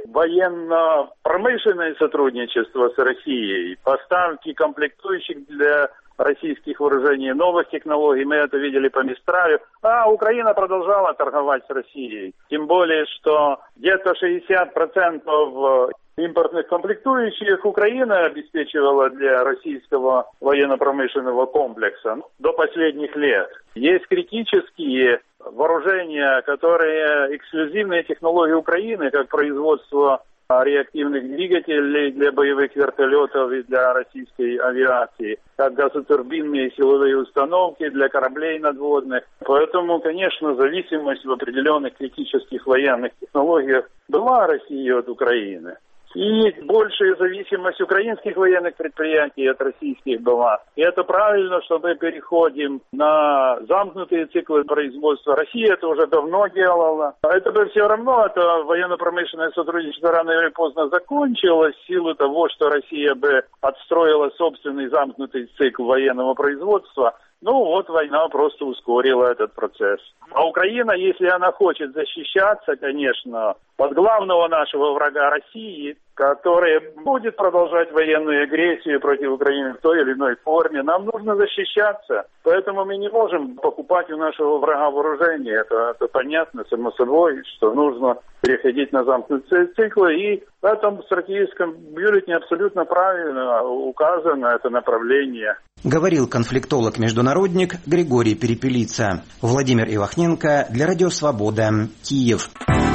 Speaker 11: военно-промышленное сотрудничество с Россией. Поставки комплектующих для российских вооружений, новых технологий, мы это видели по Мистралю. А Украина продолжала торговать с Россией. Тем более, что где-то 60% импортных комплектующих Украина обеспечивала для российского военно-промышленного комплекса до последних лет. Есть критические вооружения, которые эксклюзивные технологии Украины, как производство реактивных двигателей для боевых вертолетов и для российской авиации, как газотурбинные силовые установки для кораблей надводных. Поэтому, конечно, зависимость в определенных критических военных технологиях была России от Украины. и большая зависимость украинских военных предприятий от российских была. И это правильно, что мы переходим на замкнутые циклы производства. Россия это уже давно делала. Это бы все равно, это военно-промышленное сотрудничество рано или поздно закончилось в силу того, что Россия бы отстроила собственный замкнутый цикл военного производства. Ну вот война просто ускорила этот процесс. А Украина, если она хочет защищаться, конечно, от главного нашего врага России, который будет продолжать военную агрессию против Украины в той или иной форме, нам нужно защищаться. Поэтому мы не можем покупать у нашего врага вооружение. Это понятно, само собой, что нужно переходить на замкнутые циклы. И в этом стратегическом бюллетене абсолютно правильно указано это направление.
Speaker 8: Говорил конфликтолог-международник Григорий Перепелица. Владимир Ивахненко для Радио Свобода, Киев.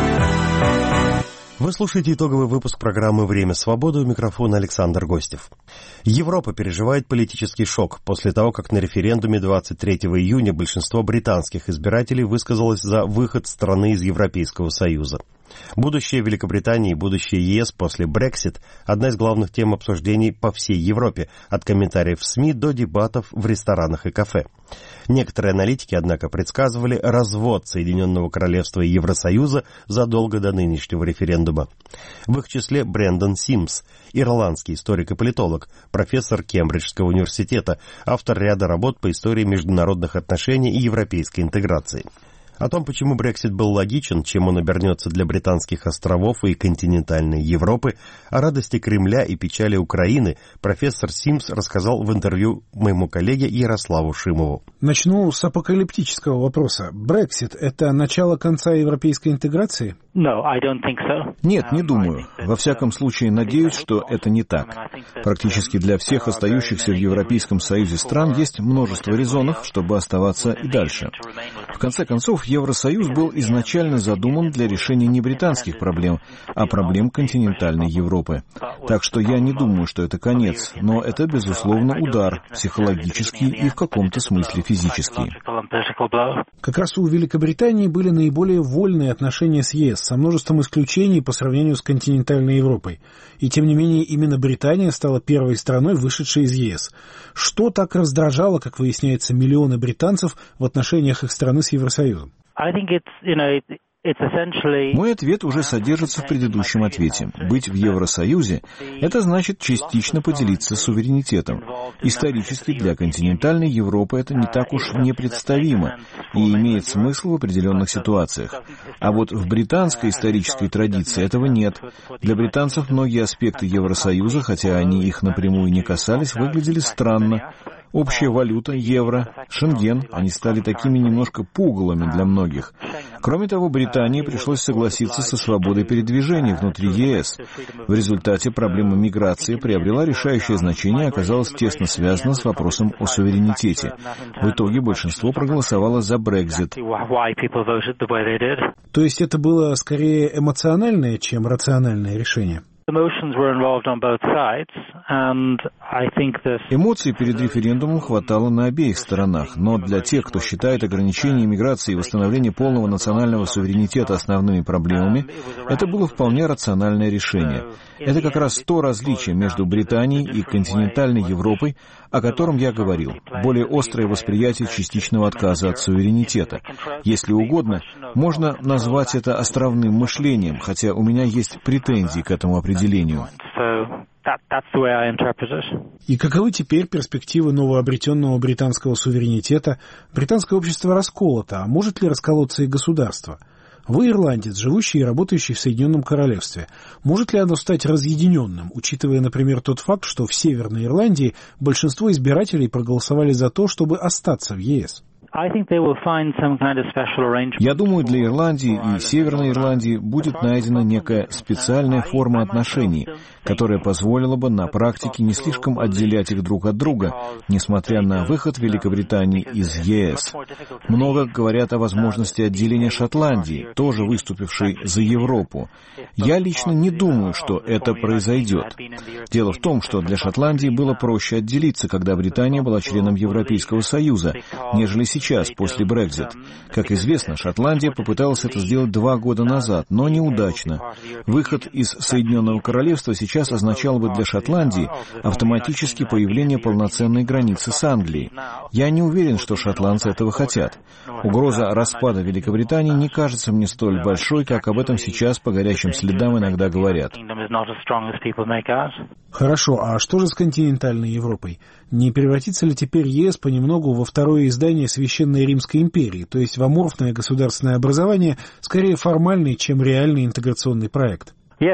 Speaker 1: Вы слушаете итоговый выпуск программы «Время свободы», у микрофона Александр Гостев. Европа переживает политический шок после того, как на референдуме 23 июня большинство британских избирателей высказалось за выход страны из Европейского Союза. Будущее Великобритании и будущее ЕС после Brexit – одна из главных тем обсуждений по всей Европе, от комментариев в СМИ до дебатов в ресторанах и кафе. Некоторые аналитики, однако, предсказывали развод Соединенного Королевства и Евросоюза задолго до нынешнего референдума. В их числе Брэндон Симс, ирландский историк и политолог, профессор Кембриджского университета, автор ряда работ по истории международных отношений и европейской интеграции. О том, почему Брексит был логичен, чем он обернется для британских островов и континентальной Европы, о радости Кремля и печали Украины, профессор Симс рассказал в интервью моему коллеге Ярославу Шимову.
Speaker 12: Начну с апокалиптического вопроса. Брексит – это начало конца европейской интеграции?
Speaker 13: Нет, не думаю. Во всяком случае, надеюсь, что это не так. Практически для всех остающихся в Европейском Союзе стран есть множество резонов, чтобы оставаться и дальше. В конце концов, Евросоюз был изначально задуман для решения не британских проблем, а проблем континентальной Европы. Так что я не думаю, что это конец, но это, безусловно, удар, психологический и в каком-то смысле физический.
Speaker 12: Как раз у Великобритании были наиболее вольные отношения с ЕС, со множеством исключений по сравнению с континентальной Европой. И тем не менее, именно Британия стала первой страной, вышедшей из ЕС. Что так раздражало, как выясняется, миллионы британцев в отношениях их страны с Евросоюзом?
Speaker 13: Мой ответ уже содержится в предыдущем ответе. Быть в Евросоюзе – это значит частично поделиться суверенитетом. Исторически для континентальной Европы это не так уж непредставимо и имеет смысл в определенных ситуациях. А вот в британской исторической традиции этого нет. Для британцев многие аспекты Евросоюза, хотя они их напрямую не касались, выглядели странно. Общая валюта, евро, Шенген, они стали такими немножко пугалами для многих. Кроме того, Британии пришлось согласиться со свободой передвижения внутри ЕС. В результате проблема миграции приобрела решающее значение и оказалась тесно связана с вопросом о суверенитете. В итоге большинство проголосовало за Brexit.
Speaker 12: То есть это было скорее эмоциональное, чем рациональное решение?
Speaker 13: Эмоций перед референдумом хватало на обеих сторонах, но для тех, кто считает ограничение миграции и восстановление полного национального суверенитета основными проблемами, это было вполне рациональное решение. Это как раз то различие между Британией и континентальной Европой, о котором я говорил. Более острое восприятие частичного отказа от суверенитета. Если угодно, можно назвать это островным мышлением, хотя у меня есть претензии к этому определению.
Speaker 12: И каковы теперь перспективы новообретенного британского суверенитета? Британское общество расколото, а может ли расколоться и государство? Вы ирландец, живущий и работающий в Соединенном Королевстве. Может ли оно стать разъединенным, учитывая, например, тот факт, что в Северной Ирландии большинство избирателей проголосовали за то, чтобы остаться в ЕС?
Speaker 13: Я думаю, для Ирландии и Северной Ирландии будет найдена некая специальная форма отношений, которая позволила бы на практике не слишком отделять их друг от друга, несмотря на выход Великобритании из ЕС. Много говорят о возможности отделения Шотландии, тоже выступившей за Европу. Я лично не думаю, что это произойдет. Дело в том, что для Шотландии было проще отделиться, когда Британия была членом Европейского Союза, нежели сейчас, сейчас, после Brexit. Как известно, Шотландия попыталась это сделать 2 года назад, но неудачно. Выход из Соединенного Королевства сейчас означал бы для Шотландии автоматически появление полноценной границы с Англией. Я не уверен, что шотландцы этого хотят. Угроза распада Великобритании не кажется мне столь большой, как об этом сейчас по горячим следам иногда говорят.
Speaker 12: Хорошо, а что же с континентальной Европой? Не превратится ли теперь ЕС понемногу во второе издание Священной Римской империи, то есть в аморфное государственное образование, скорее формальный, чем реальный интеграционный проект?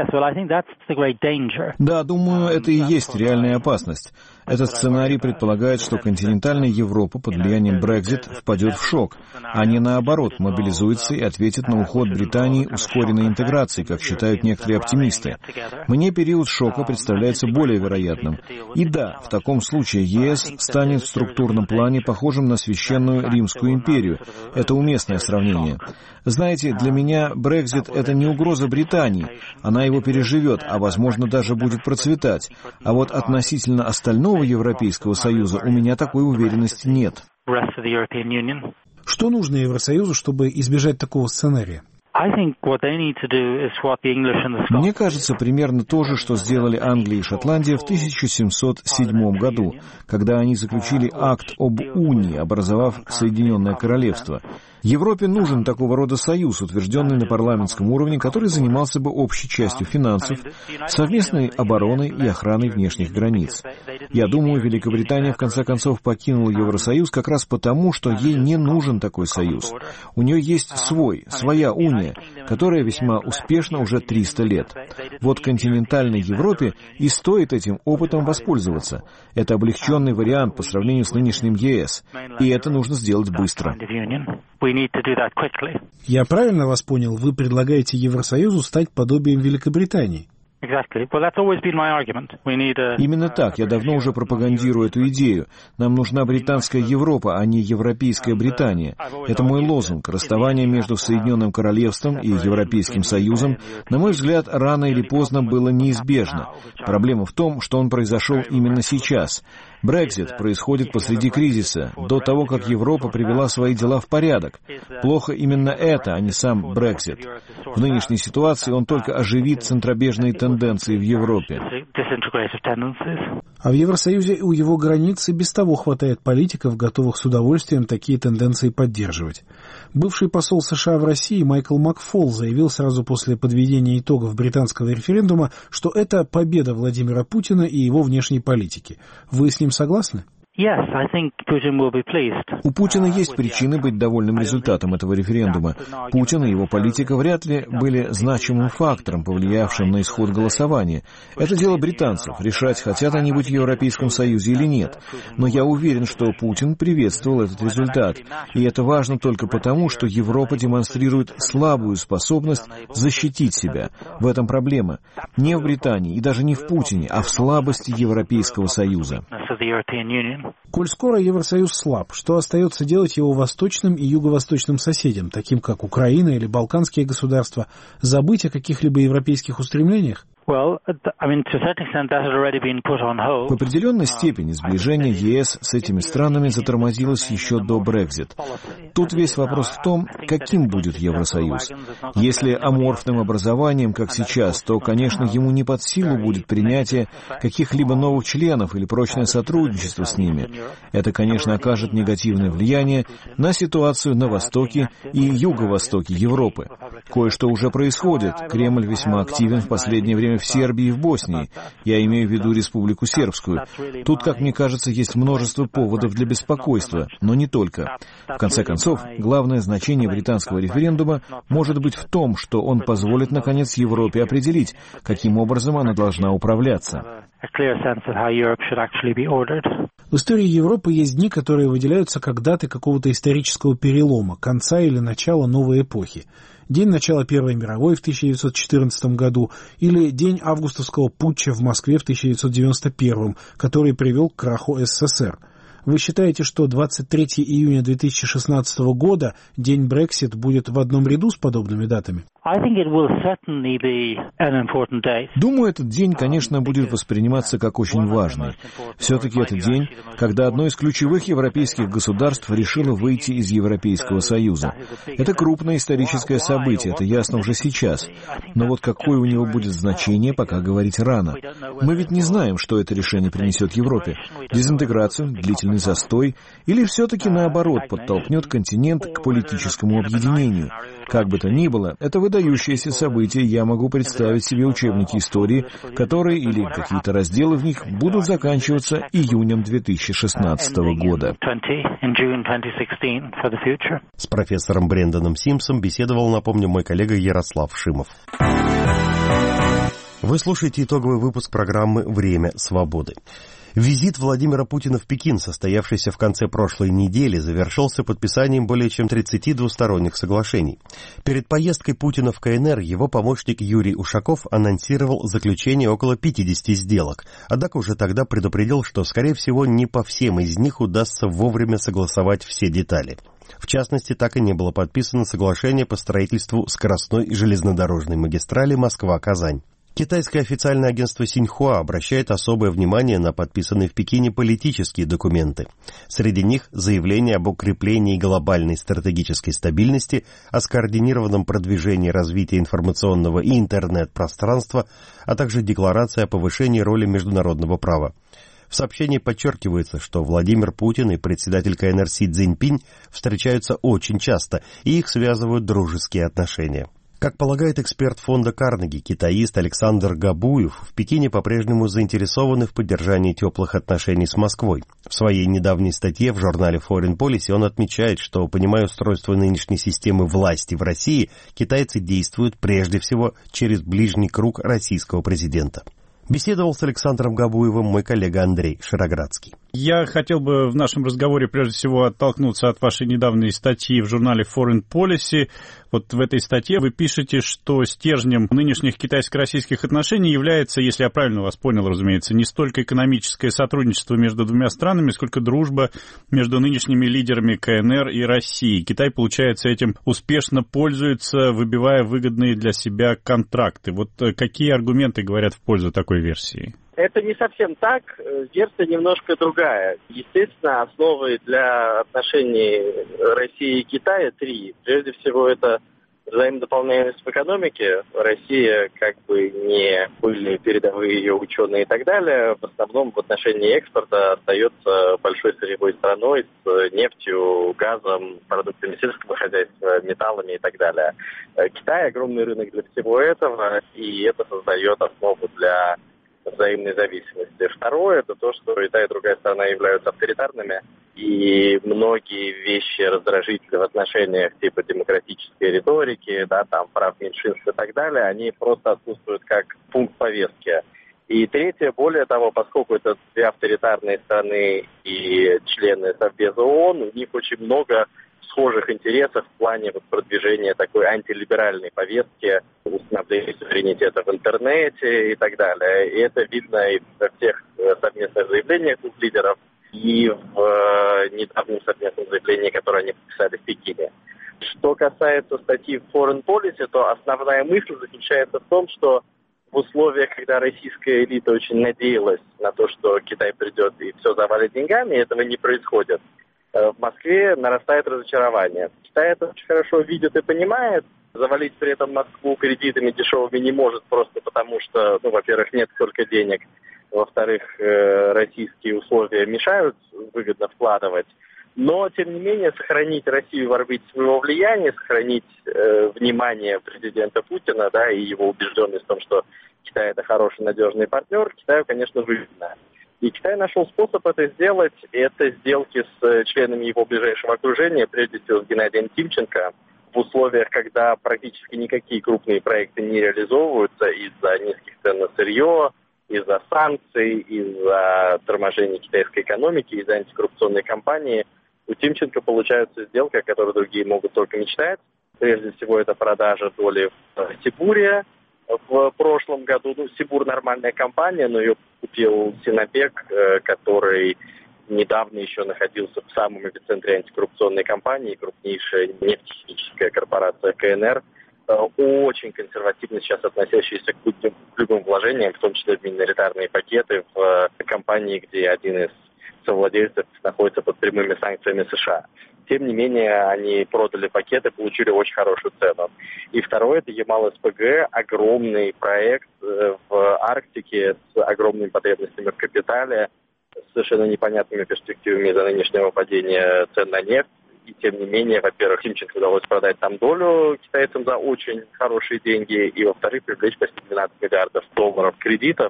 Speaker 13: Да, думаю, это и есть реальная опасность. Этот сценарий предполагает, что континентальная Европа под влиянием Brexit впадет в шок, а не наоборот мобилизуется и ответит на уход Британии ускоренной интеграции, как считают некоторые оптимисты. Мне период шока представляется более вероятным. И да, в таком случае ЕС станет в структурном плане похожим на Священную Римскую империю. Это уместное сравнение. Знаете, для меня Brexit — это не угроза Британии. Она его переживет, а, возможно, даже будет процветать. А вот относительно остального Европейского Союза у меня такой уверенности нет.
Speaker 12: Что нужно Евросоюзу, чтобы избежать такого сценария?
Speaker 13: Мне кажется, примерно то же, что сделали Англия и Шотландия в 1707 году, когда они заключили акт об унии, образовав Соединенное Королевство. Европе нужен такого рода союз, утвержденный на парламентском уровне, который занимался бы общей частью финансов, совместной обороной и охраной внешних границ. Я думаю, Великобритания в конце концов покинула Евросоюз как раз потому, что ей не нужен такой союз. У нее есть своя уния, которая весьма успешна уже 300 лет. Вот континентальной Европе и стоит этим опытом воспользоваться. Это облегченный вариант по сравнению с нынешним ЕС, и это нужно сделать быстро.
Speaker 12: Я правильно вас понял? Вы предлагаете Евросоюзу стать подобием Великобритании?
Speaker 13: Именно так. Я давно уже пропагандирую эту идею. Нам нужна британская Европа, а не европейская Британия. Это мой лозунг. Расставание между Соединенным Королевством и Европейским Союзом, на мой взгляд, рано или поздно было неизбежно. Проблема в том, что он произошел именно сейчас. Brexit происходит посреди кризиса, до того, как Европа привела свои дела в порядок. Плохо именно это, а не сам Brexit. В нынешней ситуации он только оживит центробежные тенденции в Европе.
Speaker 12: А в Евросоюзе у его границ и без того хватает политиков, готовых с удовольствием такие тенденции поддерживать. Бывший посол США в России Майкл Макфол заявил сразу после подведения итогов британского референдума, что это победа Владимира Путина и его внешней политики. Вы с ним согласны?
Speaker 13: У Путина есть причины быть довольным результатом этого референдума. Путин и его политика вряд ли были значимым фактором, повлиявшим на исход голосования. Это дело британцев, решать, хотят они быть в Европейском Союзе или нет. Но я уверен, что Путин приветствовал этот результат. И это важно только потому, что Европа демонстрирует слабую способность защитить себя. В этом проблема. Не в Британии и даже не в Путине, а в слабости Европейского Союза.
Speaker 12: Коль скоро Евросоюз слаб, что остается делать его восточным и юго-восточным соседям, таким как Украина или Балканские государства, забыть о каких-либо европейских устремлениях?
Speaker 13: В определенной степени сближение ЕС с этими странами затормозилось еще до Brexit. Тут весь вопрос в том, каким будет Евросоюз. Если аморфным образованием, как сейчас, то, конечно, ему не под силу будет принятие каких-либо новых членов или прочное сотрудничество с ними. Это, конечно, окажет негативное влияние на ситуацию на востоке и юго-востоке Европы. Кое-что уже происходит. Кремль весьма активен в последнее время в Сербии и в Боснии. Я имею в виду Республику Сербскую. Тут, как мне кажется, есть множество поводов для беспокойства, но не только. В конце концов, главное значение британского референдума может быть в том, что он позволит, наконец, Европе определить, каким образом она должна управляться.
Speaker 12: В истории Европы есть дни, которые выделяются как даты какого-то исторического перелома, конца или начала новой эпохи. День начала Первой мировой в 1914 году или день августовского путча в Москве в 1991, который привел к краху СССР. Вы считаете, что 23 июня 2016 года, день Брексит, будет в одном ряду с подобными датами?
Speaker 13: Думаю, этот день, конечно, будет восприниматься как очень важный. Все-таки это день, когда одно из ключевых европейских государств решило выйти из Европейского Союза. Это крупное историческое событие, это ясно уже сейчас. Но вот какое у него будет значение, пока говорить рано. Мы ведь не знаем, что это решение принесет Европе. Дезинтеграцию, длительный застой, или все-таки наоборот подтолкнет континент к политическому объединению. Как бы то ни было, это выдающееся событие, я могу представить себе учебники истории, которые или какие-то разделы в них будут заканчиваться июнем 2016 года.
Speaker 1: С профессором Брэндоном Симсом беседовал, напомню, мой коллега Ярослав Шимов. Вы слушаете итоговый выпуск программы «Время свободы». Визит Владимира Путина в Пекин, состоявшийся в конце прошлой недели, завершился подписанием более чем 30 двусторонних соглашений. Перед поездкой Путина в КНР его помощник Юрий Ушаков анонсировал заключение около 50 сделок, однако уже тогда предупредил, что, скорее всего, не по всем из них удастся вовремя согласовать все детали. В частности, так и не было подписано соглашение по строительству скоростной железнодорожной магистрали Москва-Казань. Китайское официальное агентство Синьхуа обращает особое внимание на подписанные в Пекине политические документы. Среди них заявление об укреплении глобальной стратегической стабильности, о скоординированном продвижении развития информационного и интернет-пространства, а также декларация о повышении роли международного права. В сообщении подчеркивается, что Владимир Путин и председатель КНР Си Цзиньпинь встречаются очень часто, и их связывают дружеские отношения. Как полагает эксперт фонда Карнеги, китаист Александр Габуев, в Пекине по-прежнему заинтересованы в поддержании теплых отношений с Москвой. В своей недавней статье в журнале Foreign Policy он отмечает, что, понимая устройство нынешней системы власти в России, китайцы действуют прежде всего через ближний круг российского президента. Беседовал с Александром Габуевым мой коллега Андрей Широградский.
Speaker 14: Я хотел бы в нашем разговоре прежде всего оттолкнуться от вашей недавней статьи в журнале Foreign Policy. Вот в этой статье вы пишете, что стержнем нынешних китайско-российских отношений является, если я правильно вас понял, разумеется, не столько экономическое сотрудничество между двумя странами, сколько дружба между нынешними лидерами КНР и России. Китай, получается, этим успешно пользуется, выбивая выгодные для себя контракты. Вот какие аргументы говорят в пользу такой версии?
Speaker 7: Это не совсем так, версия немножко другая. Естественно, основой для отношений России и Китая три. Прежде всего, это взаимодополняемость в экономике. Россия как бы не были передовые ее ученые и так далее. В основном в отношении экспорта остается большой сырьевой страной с нефтью, газом, продуктами сельского хозяйства, металлами и так далее. Китай огромный рынок для всего этого, и это создает основу для взаимной зависимости. Второе, это то, что и та, и другая сторона являются авторитарными, и многие вещи раздражительные в отношениях типа демократической риторики, да, там, прав меньшинств и так далее, они просто отсутствуют как пункт повестки. И третье, более того, поскольку это две авторитарные страны и члены Совбеза ООН, у них очень много схожих интересов в плане продвижения такой антилиберальной повестки, установления суверенитета в интернете и так далее. И это видно и во всех совместных заявлениях двух лидеров, и в недавнем совместном заявлении, которое они подписали в Пекине. Что касается статьи Foreign Policy, то основная мысль заключается в том, что в условиях, когда российская элита очень надеялась на то, что Китай придет и все завалит деньгами, этого не происходит. В Москве нарастает разочарование. Китай это очень хорошо видит и понимает. Завалить при этом Москву кредитами дешевыми не может просто потому, что, во-первых, нет столько денег. Во-вторых, российские условия мешают выгодно вкладывать. Но, тем не менее, сохранить Россию в орбите своего влияния, сохранить внимание президента Путина, да, и его убежденность в том, что Китай это хороший, надежный партнер, Китаю, конечно, выгодно. И Китай нашел способ это сделать. Это сделки с членами его ближайшего окружения, прежде всего с Геннадием Тимченко, в условиях, когда практически никакие крупные проекты не реализовываются из-за низких цен на сырье, из-за санкций, из-за торможения китайской экономики, из-за антикоррупционной кампании. У Тимченко получается сделка, о которой другие могут только мечтать. Прежде всего, это продажа доли в Сибуре. В прошлом году, Сибур нормальная компания, но ее купил Синопек, который
Speaker 15: недавно еще находился в самом эпицентре антикоррупционной кампании, крупнейшая нефтехимическая корпорация КНР, очень консервативно сейчас относящиеся к любым вложениям, в том числе в миноритарные пакеты в компании, где один из совладельцев находится под прямыми санкциями США. Тем не менее, они продали пакеты, получили очень хорошую цену. И второе, это Ямал-СПГ, огромный проект в Арктике с огромными потребностями в капитале, с совершенно непонятными перспективами из-за нынешнего падения цен на нефть. И тем не менее, во-первых, Тимченко удалось продать там долю китайцам за очень хорошие деньги, и, во-вторых, привлечь почти 12 миллиардов долларов кредитов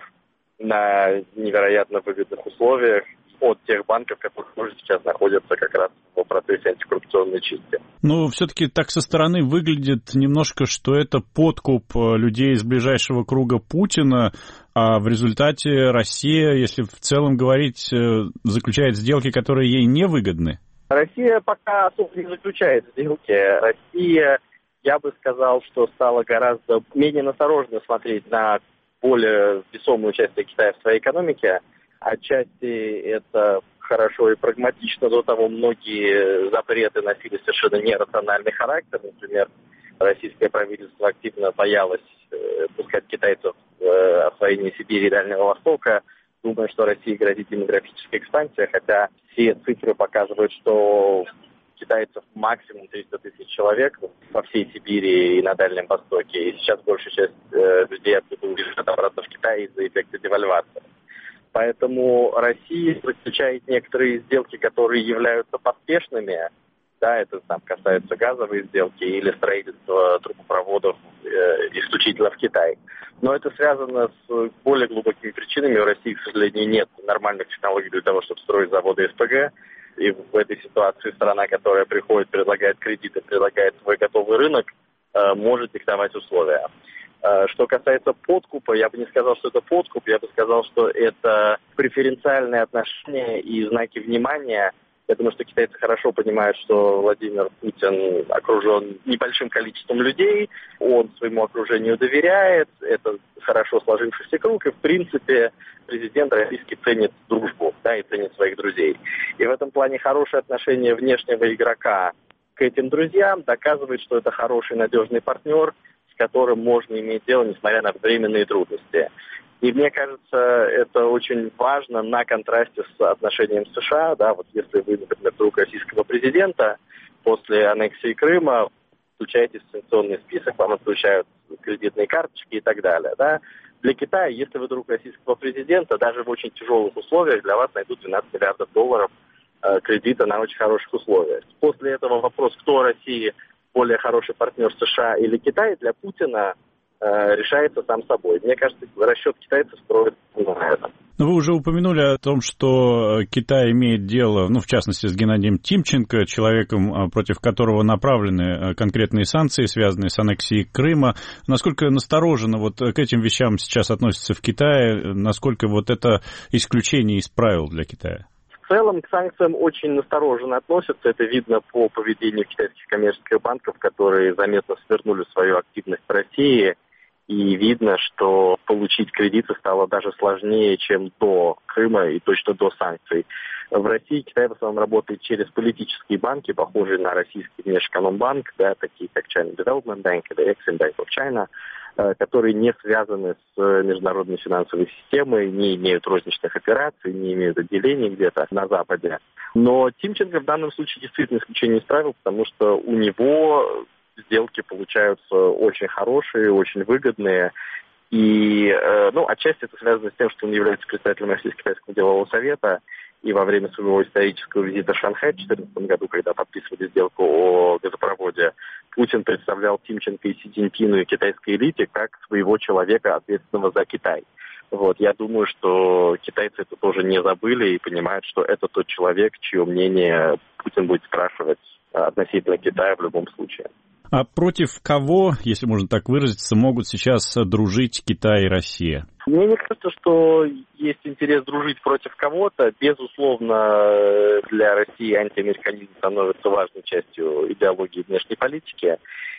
Speaker 15: на невероятно выгодных условиях от тех банков, которые уже сейчас находятся как раз в процессе антикоррупционной чистки.
Speaker 14: Ну, все-таки так со стороны выглядит немножко, что это подкуп людей из ближайшего круга Путина, а в результате Россия, если в целом говорить, заключает сделки, которые ей невыгодны.
Speaker 15: Россия пока особо не заключает сделки. Россия, я бы сказал, что стала гораздо менее настороженно смотреть на более весомое участие Китая в своей экономике. Отчасти это хорошо и прагматично, до того многие запреты носили совершенно нерациональный характер. Например, российское правительство активно боялось пускать китайцев в освоение Сибири и Дальнего Востока, думая, что России грозит демографическая экспансия, хотя все цифры показывают, что китайцев максимум 300 тысяч человек во всей Сибири и на Дальнем Востоке. И сейчас большая часть людей оттуда уезжает обратно в Китай из-за эффекта девальвации. Поэтому Россия заключает некоторые сделки, которые являются поспешными. Да, это там касается газовой сделки или строительства трубопроводов исключительно в Китай. Но это связано с более глубокими причинами. У России, к сожалению, нет нормальных технологий для того, чтобы строить заводы СПГ. И в этой ситуации страна, которая приходит, предлагает кредиты, предлагает свой готовый рынок, может диктовать условия. Что касается подкупа, я бы не сказал, что это подкуп, я бы сказал, что это преференциальные отношения и знаки внимания. Я думаю, что китайцы хорошо понимают, что Владимир Путин окружен небольшим количеством людей, он своему окружению доверяет, это хорошо сложившийся круг, и в принципе президент российский ценит дружбу, да, и ценит своих друзей. И в этом плане хорошее отношение внешнего игрока к этим друзьям доказывает, что это хороший, надежный партнер, с которым можно иметь дело, несмотря на временные трудности. И мне кажется, это очень важно на контрасте с отношением с США. Да, вот если вы, например, друг российского президента, после аннексии Крыма включаетесь в санкционный список, вам отключают кредитные карточки и так далее. Да. Для Китая, если вы друг российского президента, даже в очень тяжелых условиях для вас найдут 12 миллиардов долларов кредита на очень хороших условиях. После этого вопрос, кто России более хороший партнер, США или Китай, для Путина решается сам собой. Мне кажется, расчет китайцев строится на этом.
Speaker 14: Но вы уже упомянули о том, что Китай имеет дело, в частности, с Геннадием Тимченко, человеком, против которого направлены конкретные санкции, связанные с аннексией Крыма. Насколько настороженно вот к этим вещам сейчас относятся в Китае? Насколько вот это исключение из правил для Китая?
Speaker 15: В целом к санкциям очень настороженно относятся. Это видно по поведению китайских коммерческих банков, которые заметно свернули свою активность в России. И видно, что получить кредиты стало даже сложнее, чем до Крыма и точно до санкций. В России Китай в основном работает через политические банки, похожие на российский Внешэкономбанк, да, такие как China Development Bank или Exim Bank of China, которые не связаны с международной финансовой системой, не имеют розничных операций, не имеют отделений где-то на Западе. Но Тимченко в данном случае действительно исключение из правил, потому что у него сделки получаются очень хорошие, очень выгодные. И, отчасти это связано с тем, что он является представителем Российско-Китайского делового совета. И во время своего исторического визита в Шанхай в 2014 году, когда подписывали сделку о газопроводе, Путин представлял Тимченко и Си Цзиньпину и китайской элите как своего человека, ответственного за Китай. Вот, я думаю, что китайцы это тоже не забыли и понимают, что это тот человек, чье мнение Путин будет спрашивать относительно Китая в любом случае.
Speaker 14: А против кого, если можно так выразиться, могут сейчас дружить Китай и Россия?
Speaker 15: Мне не кажется, что есть интерес дружить против кого-то. Безусловно, для России антиамериканизм становится важной частью идеологии внешней политики.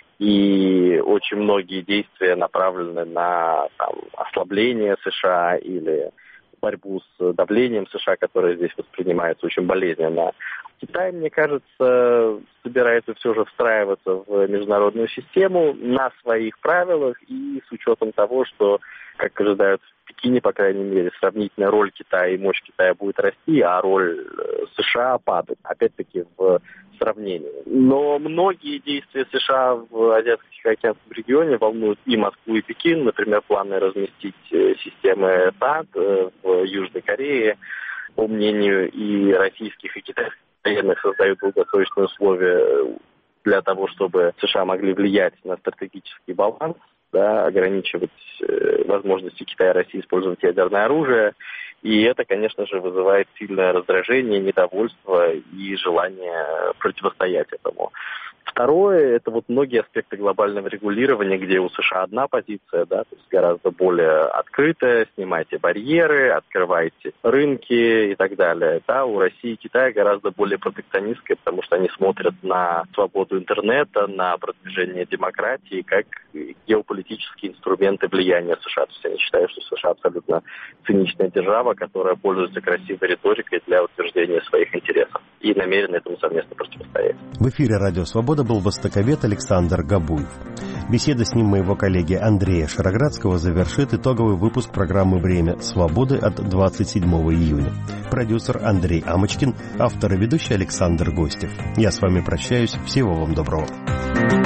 Speaker 15: И очень многие действия направлены на ослабление США или борьбу с давлением США, которое здесь воспринимается очень болезненно. Китай, мне кажется, собирается все же встраиваться в международную систему на своих правилах и с учетом того, что, как ожидают в Пекине, по крайней мере, сравнительная роль Китая и мощь Китая будет расти, а роль США падать, опять-таки, в сравнении. Но многие действия США в Азиатско-Тихоокеанском регионе волнуют и Москву, и Пекин. Например, планы разместить системы ТАД в Южной Корее, по мнению и российских, и китайских военных, создают долгосрочные условия для того, чтобы США могли влиять на стратегический баланс, да, ограничивать возможности Китая и России использовать ядерное оружие. И это, конечно же, вызывает сильное раздражение, недовольство и желание противостоять этому. Второе, это вот многие аспекты глобального регулирования, где у США одна позиция, да, то есть гораздо более открытая, снимайте барьеры, открывайте рынки и так далее. Да, у России и Китая гораздо более протекционистская, потому что они смотрят на свободу интернета, на продвижение демократии как геополитические инструменты влияния США. То есть они считают, что США абсолютно циничная держава, которая пользуется красивой риторикой для утверждения своих интересов и намерена этому совместно противостоять.
Speaker 1: В эфире «Радио Свобода» был востоковед Александр Габуев. Беседа с ним моего коллеги Андрея Шароградского завершит итоговый выпуск программы «Время свободы» от 27 июня. Продюсер Андрей Амочкин, автор и ведущий Александр Гостев. Я с вами прощаюсь. Всего вам доброго.